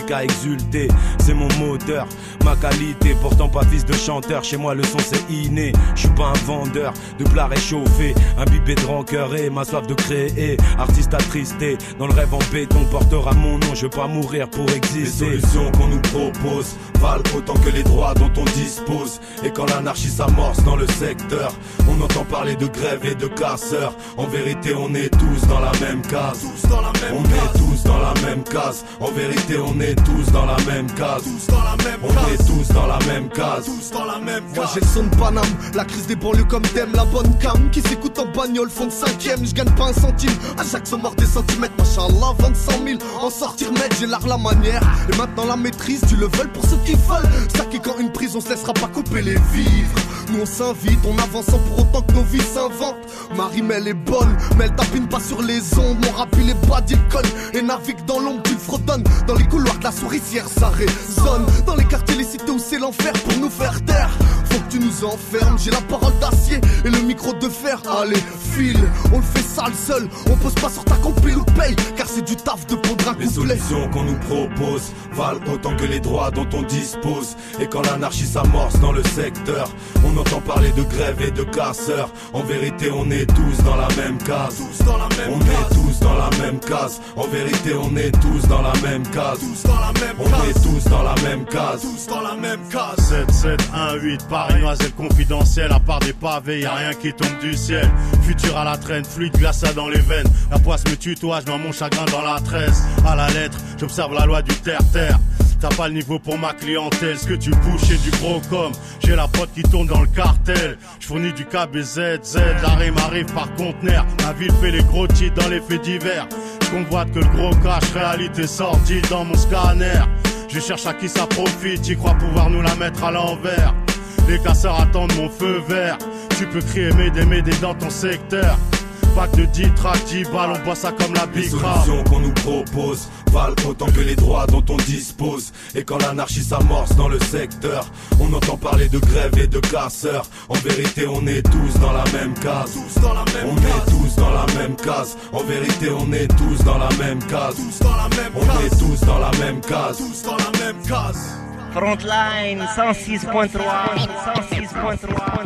exulter. C'est mon moteur, ma qualité, pourtant pas fils de chanteur. Chez moi le son c'est inné, je suis pas un vendeur de plats réchauffés, imbibé de rancœur et ma soif de créer. Artiste attristé, dans le rêve en béton portera mon nom, je veux pas mourir pour exister. Les solutions qu'on nous propose valent autant que les droits dont on dispose. Et quand l'anarchie s'amorce dans le secteur, on entend parler de grève et de casseurs. En vérité on est tous dans la même case. Tous dans la même on case. Est tous dans la même case. En vérité on est tous dans la même case. Tous dans la même on case. Est tous dans la même case. Tous dans la même case. Moi j'ai le son de Paname, la crise des banlieues comme thème, la bonne cam qui s'écoute en bagnole, fond de cinquième, je gagne pas un centime. À chaque son mort des centimètres, machallah, vingt-cinq mille. En sortir maître, j'ai l'art, la manière. Et maintenant la maîtrise, tu le veux pour ceux qui veulent. Ça qui quand une prise, on se laissera pas couper les vivres. Nous on s'invite, on avance sans pour autant que nos vies s'inventent. Ma rime elle est bonne, mais elle tapine pas sur les ondes. Mon rap il est bas d'icône et navigue dans l'ombre, tu le fredonnes. Dans les couloirs de la souricière, ça résonne. Dans les quartiers, les cités où c'est l'enfer pour nous faire taire. Faut que tu nous enfermes, j'ai la parole d'acier et le micro de fer. Allez, file, on le fait sale seul. On pose pas sur ta compile ou paye, car c'est du taf de pondre un couplet. Les solutions qu'on nous propose valent autant que les droits dont on dispose. Et quand l'anarchie s'amorce dans le secteur, on entend parler de grève et de casseurs. En vérité on est tous dans la même case. Tous dans la même on case. Est tous dans la même case. En vérité on est tous dans la même case. Tous dans la même on case. Est tous dans la même case. Tous dans la même case. sept sept un huit Paris Noiselle confidentiel. À part des pavés y'a rien qui tombe du ciel. Futur à la traîne, fluide glaça dans les veines. La poisse me tutoie, je noie mon chagrin dans la tresse. À la lettre, j'observe la loi du terre-terre. T'as pas le niveau pour ma clientèle, ce que tu bouches c'est du gros com. J'ai la pote qui tourne dans le cartel. Je fournis du K B Z Z, la rime arrive par conteneur. Ma ville fait les gros titres dans les faits divers. Je convoite que le gros cash, réalité sortie dans mon scanner. Je cherche à qui ça profite, j'y crois pouvoir nous la mettre à l'envers. Les casseurs attendent mon feu vert. Tu peux crier m'aider, m'aider dans ton secteur. Pack de dix tracks, dix balles, on boit ça comme la big rap. Les solutions qu'on nous propose valent autant que les droits dont on dispose. Et quand l'anarchie s'amorce dans le secteur, on entend parler de grève et de casseurs. En vérité on est tous dans la même case. Tous dans la même on case. Est tous dans la même case. En vérité on est tous dans la même case. Tous dans la même on case. Est tous dans la même case. Tous dans la même case. Frontline cent six point trois cent six point trois.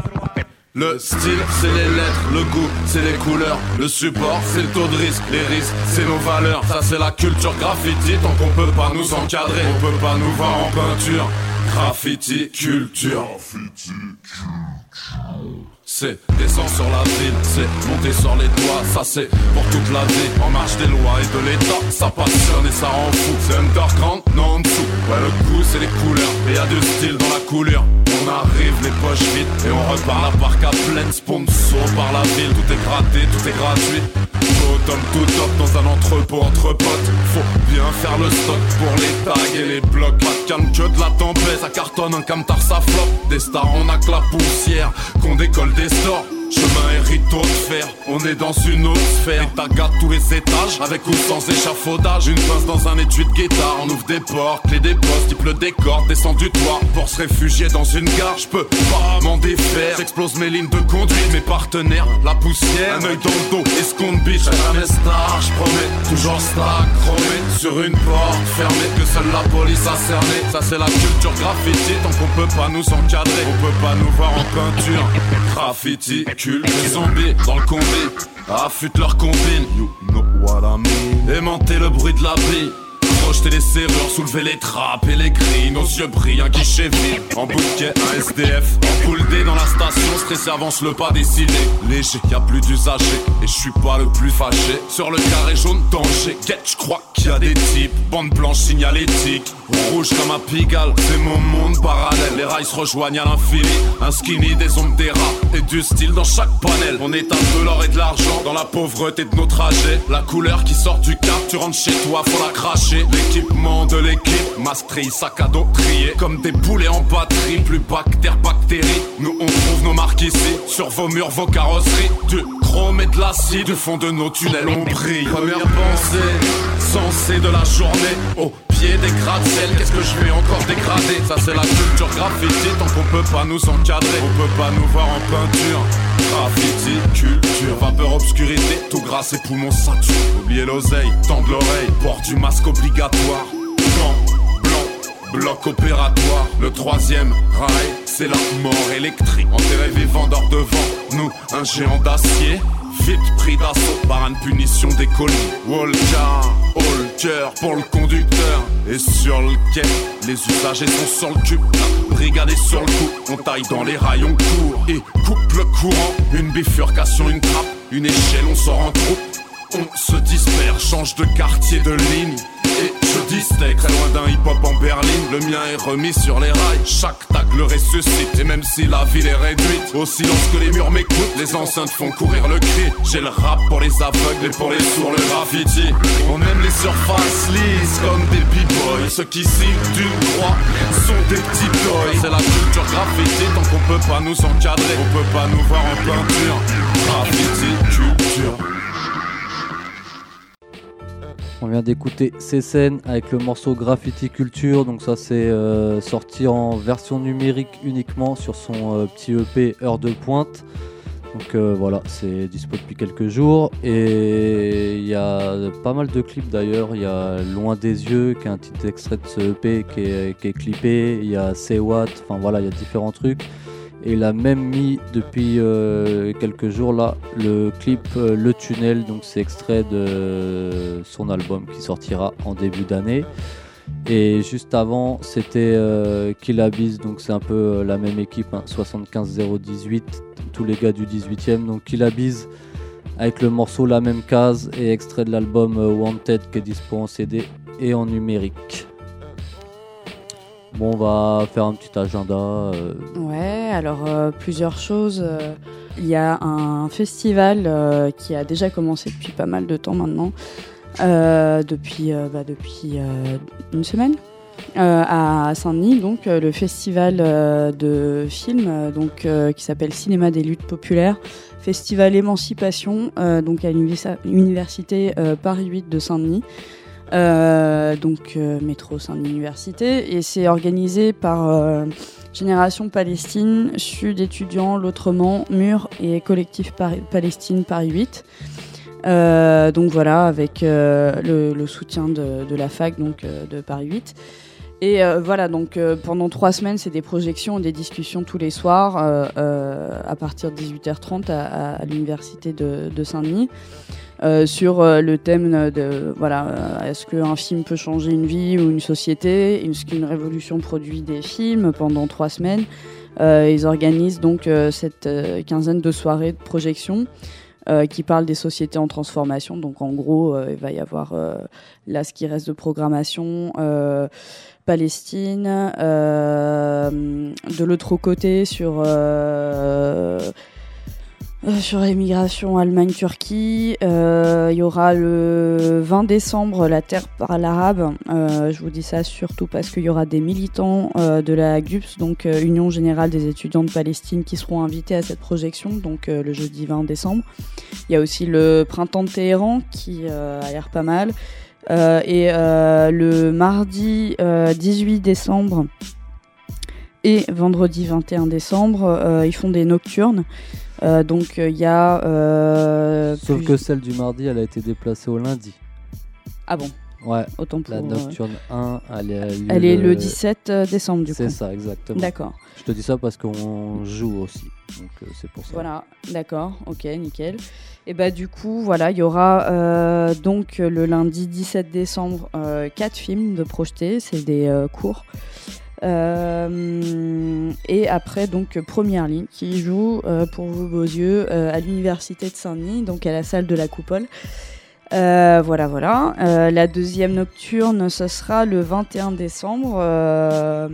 Le style, c'est les lettres, le goût, c'est les couleurs. Le support, c'est le taux de risque. Les risques, c'est nos valeurs. Ça, c'est la culture graffiti. Tant qu'on peut pas nous encadrer, on peut pas nous voir en peinture. Graffiti, culture. Graffiti, culture. C'est descendre sur la ville, c'est monter sur les toits. Ça c'est pour toute la vie, en marche des lois et de l'état. Ça passionne et ça rend fou. C'est underground, non en dessous. Ouais le goût c'est les couleurs, et y'a du style dans la coulure. On arrive les poches vides et on repart la barque à pleine. Sponsor par la ville, tout est gratté, tout est gratuit. Automne tout top dans un entrepôt entre potes. Faut bien faire le stock pour les tags et les blocs. Pas de calme que de la tempête, ça cartonne un camtar ça floppe. Des stars on a que la poussière, qu'on décolle des stores. Chemin et rideau de fer, on est dans une autre sphère. Et t'agates tous les étages, avec ou sans échafaudage. Une pince dans un étui de guitare, on ouvre des portes, clé des postes, type le décor, descend du toit. Pour se réfugier dans une gare, j'peux pas m'en défaire. J'explose mes lignes de conduite, mes partenaires, la poussière. Un œil dans le dos, escompte bitch, jamais star, j'promets. Toujours star, chromé, sur une porte fermée, que seule la police a cerné. Ça c'est la culture graffiti, tant qu'on peut pas nous encadrer. On peut pas nous voir en peinture, graffiti. Les zombies dans le combi, affûtent leur combine. You know what I mean. Aimanter le bruit de la vie, projeter les serrures, soulever les trappes et les grilles. Nos yeux brillent, un guichet vide. En bouquet, un S D F. En poule D dans la station, stressé avance le pas décidé. Léger, y'a plus d'usagers, et je suis pas le plus fâché. Sur le carré jaune, danger. Quête, j'crois qu'il y a des types. Bande blanche, signalétique. Rouge comme un Pigalle, c'est mon monde parallèle. Les rails se rejoignent à l'infini. Un skinny, des ombres, des rats et du style dans chaque panel. On étale de l'or et de l'argent dans la pauvreté de nos trajets. La couleur qui sort du cap, tu rentres chez toi, faut la cracher. L'équipement de l'équipe, masque tri, sac à dos trié. Comme des poulets en batterie, plus bactères, bactéries. Nous on trouve nos marques ici, sur vos murs, vos carrosseries. Du chrome et de l'acide, du fond de nos tunnels on brille. Première pensée, sensée de la journée. Au pied des gratte-ciel, qu'est-ce que je vais encore dégrader? Ça c'est la culture graffiti, tant qu'on peut pas nous encadrer. On peut pas nous voir en peinture. Graffiti, culture, vapeur, obscurité, tout gras et poumons saturés. Oubliez l'oseille, tendre l'oreille, port du masque obligatoire. Blanc, blanc, bloc opératoire. Le troisième rail, c'est la mort électrique. Enterré vivant d'or devant nous, un géant d'acier. Vite pris d'assaut par une punition des colis. Walker, Holker pour le conducteur. Et sur le quai, les usagers sont sur le cul. La brigade est sur le coup, on taille dans les rails, on court et coupe le courant. Une bifurcation, une trappe, une échelle, on sort en troupe. On se disperse, change de quartier, de ligne. Et je distingue, très loin d'un hip-hop en berline. Le mien est remis sur les rails. Chaque tag le ressuscite. Et même si la ville est réduite, au silence que les murs m'écoutent, les enceintes font courir le cri. J'ai le rap pour les aveugles et pour les sourds le graffiti. On aime les surfaces lisses comme des b-boys. Ceux qui signent du droit sont des petits toys. C'est la culture graffiti, tant qu'on peut pas nous encadrer, on peut pas nous voir en peinture. Graffiti, culture. On vient d'écouter Cécène avec le morceau Graffiti Culture, donc ça c'est euh, sorti en version numérique uniquement sur son euh, petit E P Heure de Pointe. Donc euh, voilà, c'est dispo depuis quelques jours et il y a pas mal de clips d'ailleurs. Il y a Loin des yeux qui est un petit extrait de ce E P qui est, qui est clippé, il y a Say What, enfin voilà, il y a différents trucs. Et il a même mis depuis euh, quelques jours là le clip euh, Le Tunnel, donc c'est extrait de son album qui sortira en début d'année. Et juste avant c'était euh, Kill Abyss, donc c'est un peu euh, la même équipe, hein, soixante-quinze zéro dix-huit, tous les gars du dix-huitième. Donc Kill Abyss avec le morceau La Même Case et extrait de l'album euh, Wanted qui est dispo en C D et en numérique. Bon, on va faire un petit agenda. Euh... Ouais, alors euh, plusieurs choses. Euh, il y a un festival euh, qui a déjà commencé depuis pas mal de temps maintenant, euh, depuis, euh, bah, depuis euh, une semaine, euh, à Saint-Denis, donc euh, le festival euh, de films euh, donc, euh, qui s'appelle Cinéma des luttes populaires, festival Émancipation, euh, donc à l'université euh, Paris huit de Saint-Denis. Euh, donc euh, métro Saint-Denis Université, et c'est organisé par euh, Génération Palestine, Sud Étudiants, L'Autrement, Mur et Collectif Paris, Palestine Paris huit. Euh, donc voilà, avec euh, le, le soutien de, de la fac donc euh, de Paris huit. Et euh, voilà, donc euh, pendant trois semaines, c'est des projections, des discussions tous les soirs euh, euh, à partir de dix-huit heures trente à, à, à l'université de, de Saint-Denis. Euh, sur euh, le thème de voilà, euh, est-ce qu'un film peut changer une vie ou une société, est-ce qu'une révolution produit des films pendant trois semaines. Euh, ils organisent donc euh, cette euh, quinzaine de soirées de projection euh, qui parlent des sociétés en transformation. Donc en gros, euh, il va y avoir euh, là ce qui reste de programmation, euh, Palestine, euh, de l'autre côté sur euh, Euh, sur l'immigration Allemagne-Turquie. Il euh, y aura le vingt décembre la Terre par l'Arabe. Euh, je vous dis ça surtout parce qu'il y aura des militants euh, de la G U P S, donc euh, Union Générale des Étudiants de Palestine, qui seront invités à cette projection, donc euh, le jeudi vingt décembre. Il y a aussi le Printemps de Téhéran qui euh, a l'air pas mal. Euh, et euh, le mardi euh, dix-huit décembre et vendredi vingt et un décembre, euh, ils font des nocturnes. Euh, donc il euh, y a... Euh, Sauf plus... que celle du mardi, elle a été déplacée au lundi. Ah bon? Ouais, autant pour, la Nocturne euh... un, elle est, elle est le dix-sept décembre du coup. C'est ça, exactement. D'accord. Je te dis ça parce qu'on joue aussi, donc euh, c'est pour ça. Voilà, d'accord, ok, nickel. Et bah du coup, voilà, il y aura euh, donc le lundi dix-sept décembre euh, quatre films de projetés, c'est des euh, cours. Euh, et après donc Première Ligne qui joue euh, pour vos beaux yeux euh, à l'université de Saint-Denis, donc à la salle de la Coupole. Euh, voilà voilà euh, la deuxième nocturne, ce sera le vingt et un décembre euh,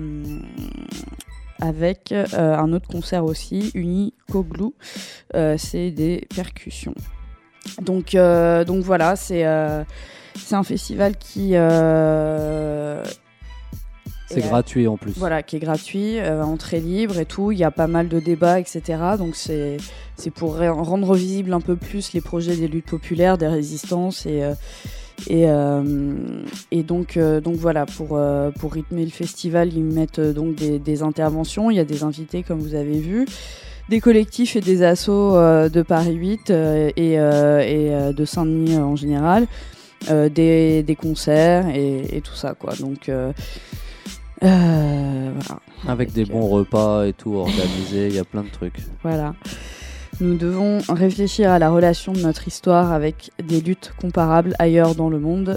avec euh, un autre concert aussi, Unicoglu, euh, c'est des percussions. Donc, euh, donc voilà, c'est, euh, c'est un festival qui euh, C'est et gratuit en plus. Voilà, qui est gratuit, euh, entrée libre et tout. Il y a pas mal de débats, et cetera. Donc c'est, c'est pour rendre visible un peu plus les projets des luttes populaires, des résistances. Et, euh, et, euh, et donc, euh, donc voilà, pour, euh, pour rythmer le festival, ils mettent euh, donc des, des interventions. Il y a des invités, comme vous avez vu, des collectifs et des assos euh, de Paris huit euh, et, euh, et euh, de Saint-Denis euh, en général. Euh, des, des concerts et, et tout ça, quoi. Donc... Euh, Euh, voilà. Avec des bons repas et tout organisés, il y a plein de trucs. Voilà. Nous devons réfléchir à la relation de notre histoire avec des luttes comparables ailleurs dans le monde,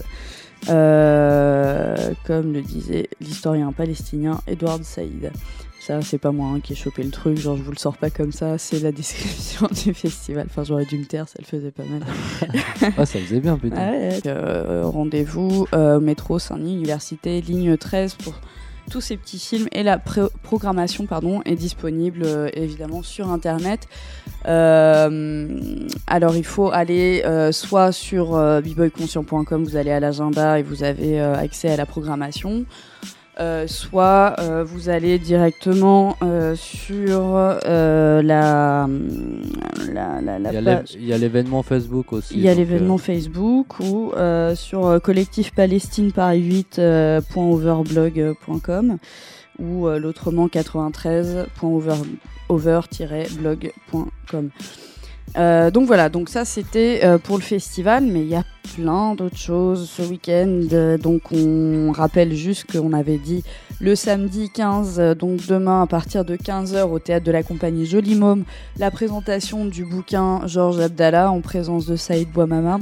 euh, comme le disait l'historien palestinien Edward Said. Ça, c'est pas moi hein, qui ai chopé le truc, genre je vous le sors pas comme ça, c'est la description du festival. Enfin, j'aurais dû me taire, ça le faisait pas mal. Ah, ça faisait bien, putain. Ouais, euh, rendez-vous, euh, métro Saint-Denis, université, ligne treize pour tous ces petits films. Et la pré- programmation pardon, est disponible euh, évidemment sur Internet. Euh, alors, il faut aller euh, soit sur euh, b boy conscient point com, vous allez à l'agenda et vous avez euh, accès à la programmation. Euh, soit euh, vous allez directement euh, sur euh, la, la, la, la il, y page. Il y a l'événement Facebook aussi. Il y a donc, l'événement euh... Facebook ou euh, sur euh, collectif palestine paris huit point overblog point com ou euh, l'autrement quatre-vingt-treize point over tiret blog point com. Euh, donc voilà, donc ça c'était euh, pour le festival, mais il y a plein d'autres choses ce week-end. Euh, donc on rappelle juste qu'on avait dit le samedi quinze, euh, donc demain à partir de quinze heures au théâtre de la compagnie Joli Môme, la présentation du bouquin Georges Abdallah en présence de Saïd Bouamama,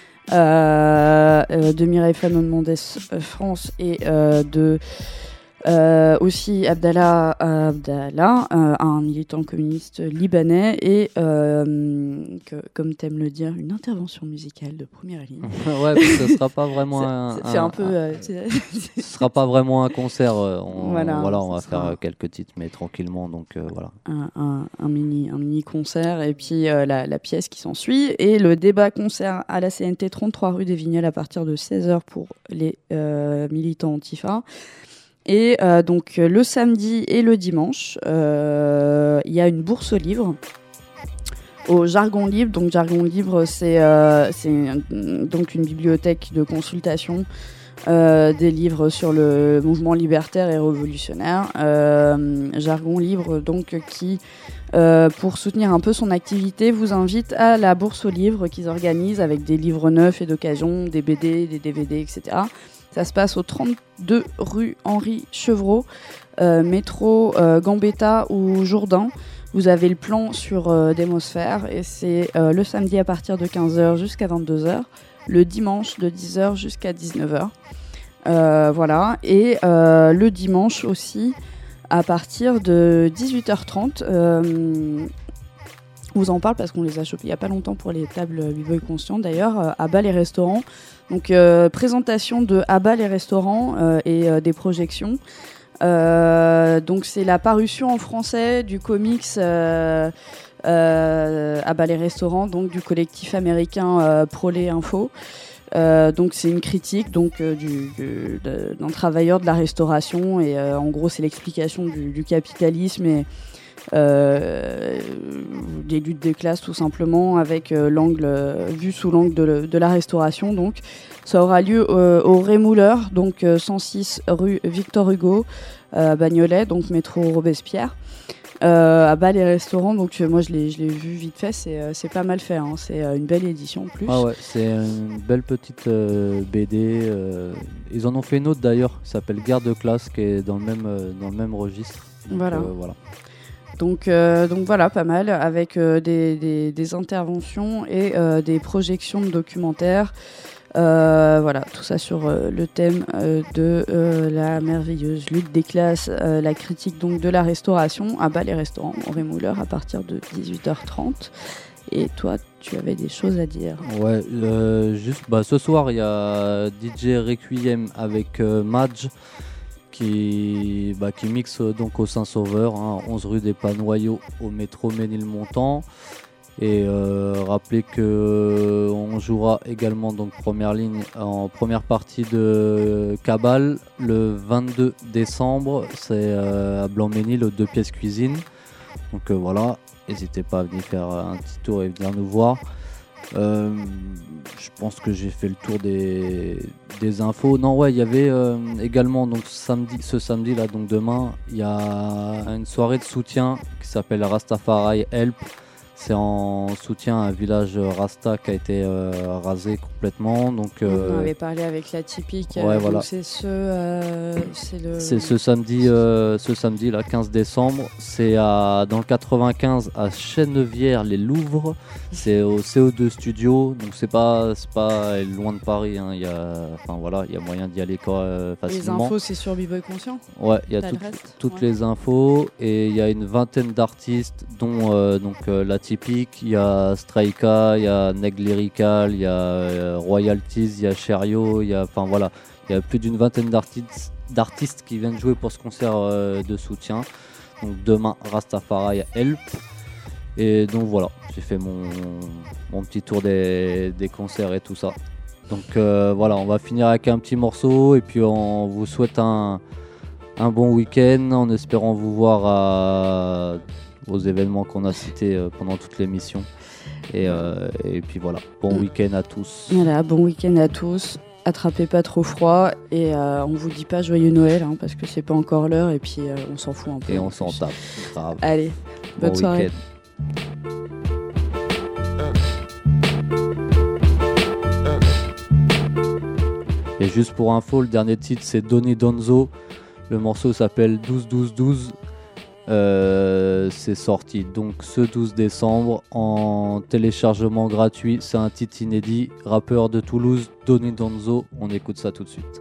euh, euh, de Mireille Fanon Mendes France et euh, de... Euh, aussi Abdallah, Abdallah euh, un militant communiste libanais et euh, que, comme t'aimes le dire, une intervention musicale de première ligne. Ouais, mais ce sera pas vraiment c'est, un, c'est un, un peu. un, Euh, ce sera pas vraiment un concert. On, voilà, voilà, on va sera... faire quelques titres, mais tranquillement. Donc euh, voilà. Un, un, un mini, un mini concert et puis euh, la, la pièce qui s'ensuit et le débat concert à la C N T trente-trois rue des Vignoles à partir de seize heures pour les euh, militants Antifa. Et euh, donc le samedi et le dimanche, euh, il y a une bourse aux livres au Jargon Libre. Donc Jargon Libre, c'est, euh, c'est donc une bibliothèque de consultation euh, des livres sur le mouvement libertaire et révolutionnaire. Euh, Jargon Libre, donc qui, euh, pour soutenir un peu son activité, vous invite à la bourse aux livres qu'ils organisent avec des livres neufs et d'occasion, des B D, des D V D, et cetera. Ça se passe au trente-deux rue Henri Chevreau, euh, métro euh, Gambetta ou Jourdain. Vous avez le plan sur euh, Démosphère et c'est euh, le samedi à partir de quinze heures jusqu'à vingt-deux heures, le dimanche de dix heures jusqu'à dix-neuf heures. Euh, voilà, et euh, le dimanche aussi à partir de dix-huit heures trente. Euh, on vous en parle parce qu'on les a chopés il n'y a pas longtemps pour les tables B-Boy Conscient d'ailleurs, euh, à bas les restaurants. Donc euh, présentation de à bas les restaurants euh, et euh, des projections. Euh, donc c'est la parution en français du comics euh, euh, à bas les restaurants, donc du collectif américain euh, Prolé Info. Euh, donc c'est une critique donc euh, du, du, de, d'un travailleur de la restauration et euh, en gros c'est l'explication du, du capitalisme et Euh, des luttes des classes tout simplement avec euh, l'angle euh, vu sous l'angle de, de la restauration. Donc ça aura lieu euh, au Rémouleur, donc euh, cent six rue Victor Hugo euh, à Bagnolet, donc métro Robespierre. Euh, à bas les restaurants, donc euh, moi je l'ai, je l'ai vu vite fait, c'est, euh, c'est pas mal fait, hein. C'est euh, une belle édition en plus. Ah ouais, c'est une belle petite euh, B D. Euh, ils en ont fait une autre d'ailleurs, qui s'appelle Guerre de classe, qui est dans le même, euh, dans le même registre. Donc, voilà. Euh, voilà. Donc, euh, donc voilà, pas mal, avec euh, des, des, des interventions et euh, des projections de documentaires. Euh, voilà, tout ça sur euh, le thème euh, de euh, la merveilleuse lutte des classes, euh, la critique donc de la restauration, à bas les restaurants, au Rémouleur, à partir de dix-huit heures trente. Et toi, tu avais des choses à dire. Ouais, euh, juste, bah, ce soir, il y a D J Requiem avec euh, Madge. Qui, bah, qui mixe donc au Saint-Sauveur, hein, onze rue des Panoyaux au métro Ménilmontant. Et euh, rappelez que on jouera également donc première ligne en première partie de Cabal le vingt-deux décembre. C'est euh, à Blanc-Ménil aux deux pièces cuisine. Donc euh, voilà, n'hésitez pas à venir faire un petit tour et venir nous voir. Euh, je pense que j'ai fait le tour des, des infos. Non, ouais, il y avait euh, également donc samedi, ce samedi là, donc demain, il y a une soirée de soutien qui s'appelle Rastafari Help. C'est en soutien à un village Rasta qui a été euh, rasé complètement. Donc, euh, on avait parlé avec la typique. Ouais, euh, voilà. C'est ce, euh, c'est le. C'est ce samedi, euh, ce samedi, là, quinze décembre. C'est à, dans le quatre-vingt-quinze à Chennevières-les-Louvres. C'est au C O deux Studio. Donc c'est pas, c'est pas loin de Paris. Hein. Il y a, enfin voilà, il y a moyen d'y aller quoi, euh, facilement. Les infos, c'est sur B-Boy Conscient. Ouais, il y a tout, toutes ouais. les infos et il y a une vingtaine d'artistes, dont euh, donc euh, la typique. Il y a Strayka, il y a Neg Lyrical, il y a euh, Royalties, il y a Cherio, il y a, enfin voilà, il y a plus d'une vingtaine d'artistes, d'artistes qui viennent jouer pour ce concert euh, de soutien. Donc demain, Rastafari Help. Et donc voilà, j'ai fait mon, mon petit tour des, des concerts et tout ça. Donc euh, voilà, on va finir avec un petit morceau et puis on vous souhaite un, un bon week-end en espérant vous voir à, aux événements qu'on a cités euh, pendant toute l'émission. Et, euh, et puis voilà, bon week-end à tous. Voilà, bon week-end à tous. Attrapez pas trop froid et euh, on vous dit pas joyeux Noël hein, parce que c'est pas encore l'heure et puis euh, on s'en fout un peu. Et on s'en tape, grave. Allez, bonne bon soirée. Week-end. Et juste pour info, le dernier titre c'est Donny Donzo. Le morceau s'appelle douze douze douze. Euh, c'est sorti donc ce douze décembre en téléchargement gratuit. C'est un titre inédit. Rappeur de Toulouse, Donny Donzo. On écoute ça tout de suite.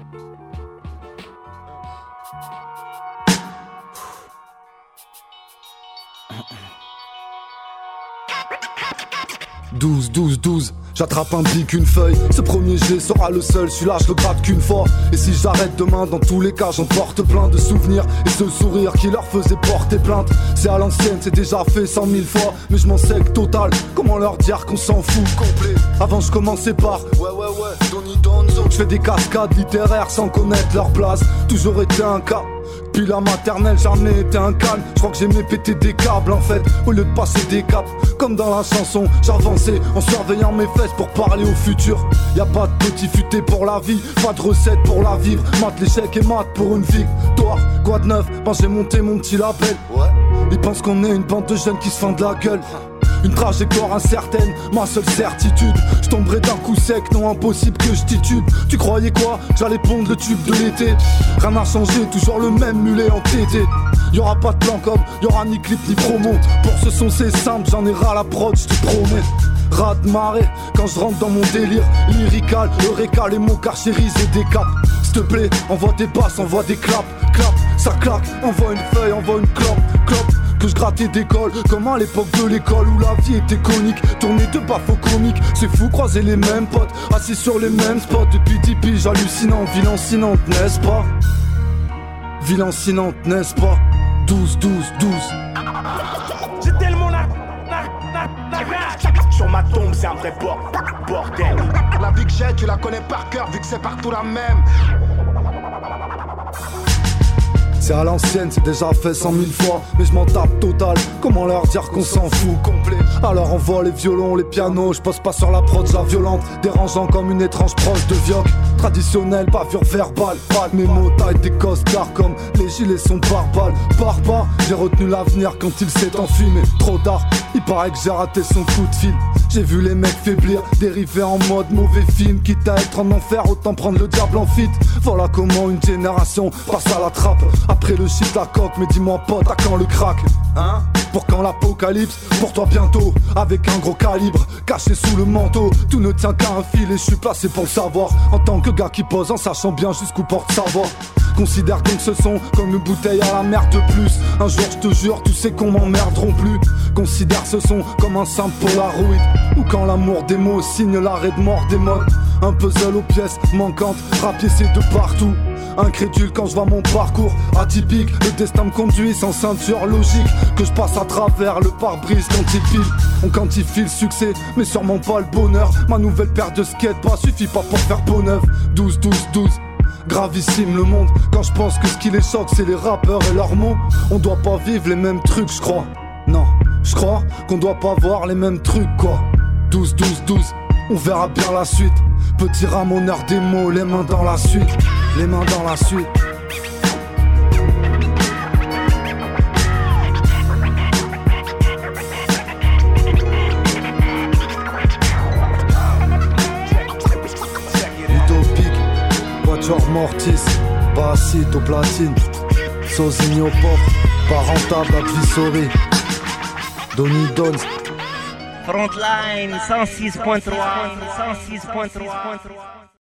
douze, douze, douze, j'attrape un bic, une feuille. Ce premier jet sera le seul, celui-là je le gratte qu'une fois. Et si j'arrête demain, dans tous les cas, j'en porte plein de souvenirs. Et ce sourire qui leur faisait porter plainte, c'est à l'ancienne, c'est déjà fait cent mille fois. Mais je m'en sec total, comment leur dire qu'on s'en fout complet. Avant je commençais par ouais ouais ouais, Donny Donzo. Je fais des cascades littéraires sans connaître leur place. Toujours été un cas. Puis la maternelle, jamais été un calme. Je crois que j'aimais péter des câbles en fait, au lieu de passer des caps. Comme dans la chanson, j'avançais en surveillant mes fesses pour parler au futur. Y'a pas de petit futé pour la vie, pas de recette pour la vivre. Mate l'échec et mate pour une victoire. Quoi de neuf, ben j'ai monté mon petit label. Ouais. Ils pensent qu'on est une bande de jeunes qui se fendent la gueule. Une trajectoire incertaine, ma seule certitude. Je tomberai d'un coup sec, non impossible que je titube. Tu croyais quoi? J'allais pondre le tube de l'été. Rien n'a changé, toujours le même mulet entêté. Y'aura pas de plan comme, y'aura ni clip ni promo. Pour ce son c'est simple, j'en ai ras la prod, je te promets. Ras de marée, quand je rentre dans mon délire lyrical, Eureka, les mots carchérisés des caps. S'il te plaît, envoie des basses, envoie des claps, clap, ça claque, envoie une feuille, envoie une clope, clope. Que je grattais d'école, comme à l'époque de l'école où la vie était conique. Tourner de baffe au comique, c'est fou croiser les mêmes potes, assis sur les mêmes spots. Depuis dix piges hallucinant, ville lancinante, n'est-ce pas? Ville lancinante, n'est-ce pas? douze, douze, douze. J'ai tellement la... Sur ma tombe, c'est un vrai bordel. La vie que j'ai, tu la connais par cœur, vu que c'est partout la même. C'est à l'ancienne, c'est déjà fait cent mille fois. Mais je m'en tape total, comment leur dire qu'on s'en fout complet. Alors on voit les violons, les pianos. Je pose pas sur la prod, la violente. Dérangeant comme une étrange proche de vioc. Traditionnel, bavure verbale. Mes mots taillent des costards comme les gilets sont barbales. Barbare, j'ai retenu l'avenir quand il s'est enfui. Mais trop tard, il paraît que j'ai raté son coup de fil. J'ai vu les mecs faiblir, dériver en mode mauvais film. Quitte à être en enfer, autant prendre le diable en fit. Voilà comment une génération passe à la trappe. Après le shit, la coque, mais dis-moi pote, à quand le crack? Hein? Pour quand l'apocalypse? Pour toi bientôt, avec un gros calibre, caché sous le manteau. Tout ne tient qu'à un fil et je suis placé pour le savoir. En tant que gars qui pose en sachant bien jusqu'où porte sa voix. Considère donc ce son comme une bouteille à la mer de plus. Un jour je te jure, tous ces cons m'emmerderont plus. Considère ce son comme un simple Polaroid, ou quand l'amour des mots signe l'arrêt de mort des modes. Un puzzle aux pièces manquantes, rapiécé de partout. Incrédule quand je vois mon parcours atypique. Le destin me conduit sans ceinture logique. Que je passe à travers le pare-brise quand il file. On quantifie le succès, mais sûrement pas le bonheur. Ma nouvelle paire de skate pas suffit pas pour faire peau neuve. douze, douze, douze. Gravissime le monde, quand je pense que ce qui les choque c'est les rappeurs et leurs mots. On doit pas vivre les mêmes trucs je crois. Non, je crois qu'on doit pas voir les mêmes trucs quoi. douze, douze, douze, on verra bien la suite. Petit ramoneur des mots, les mains dans la suite. Les mains dans la suite. Mortis, Bassite au platine, Sosigno pop, pas rentable à Pisori, Donny Dons. Frontline cent six point trois, cent six point trois.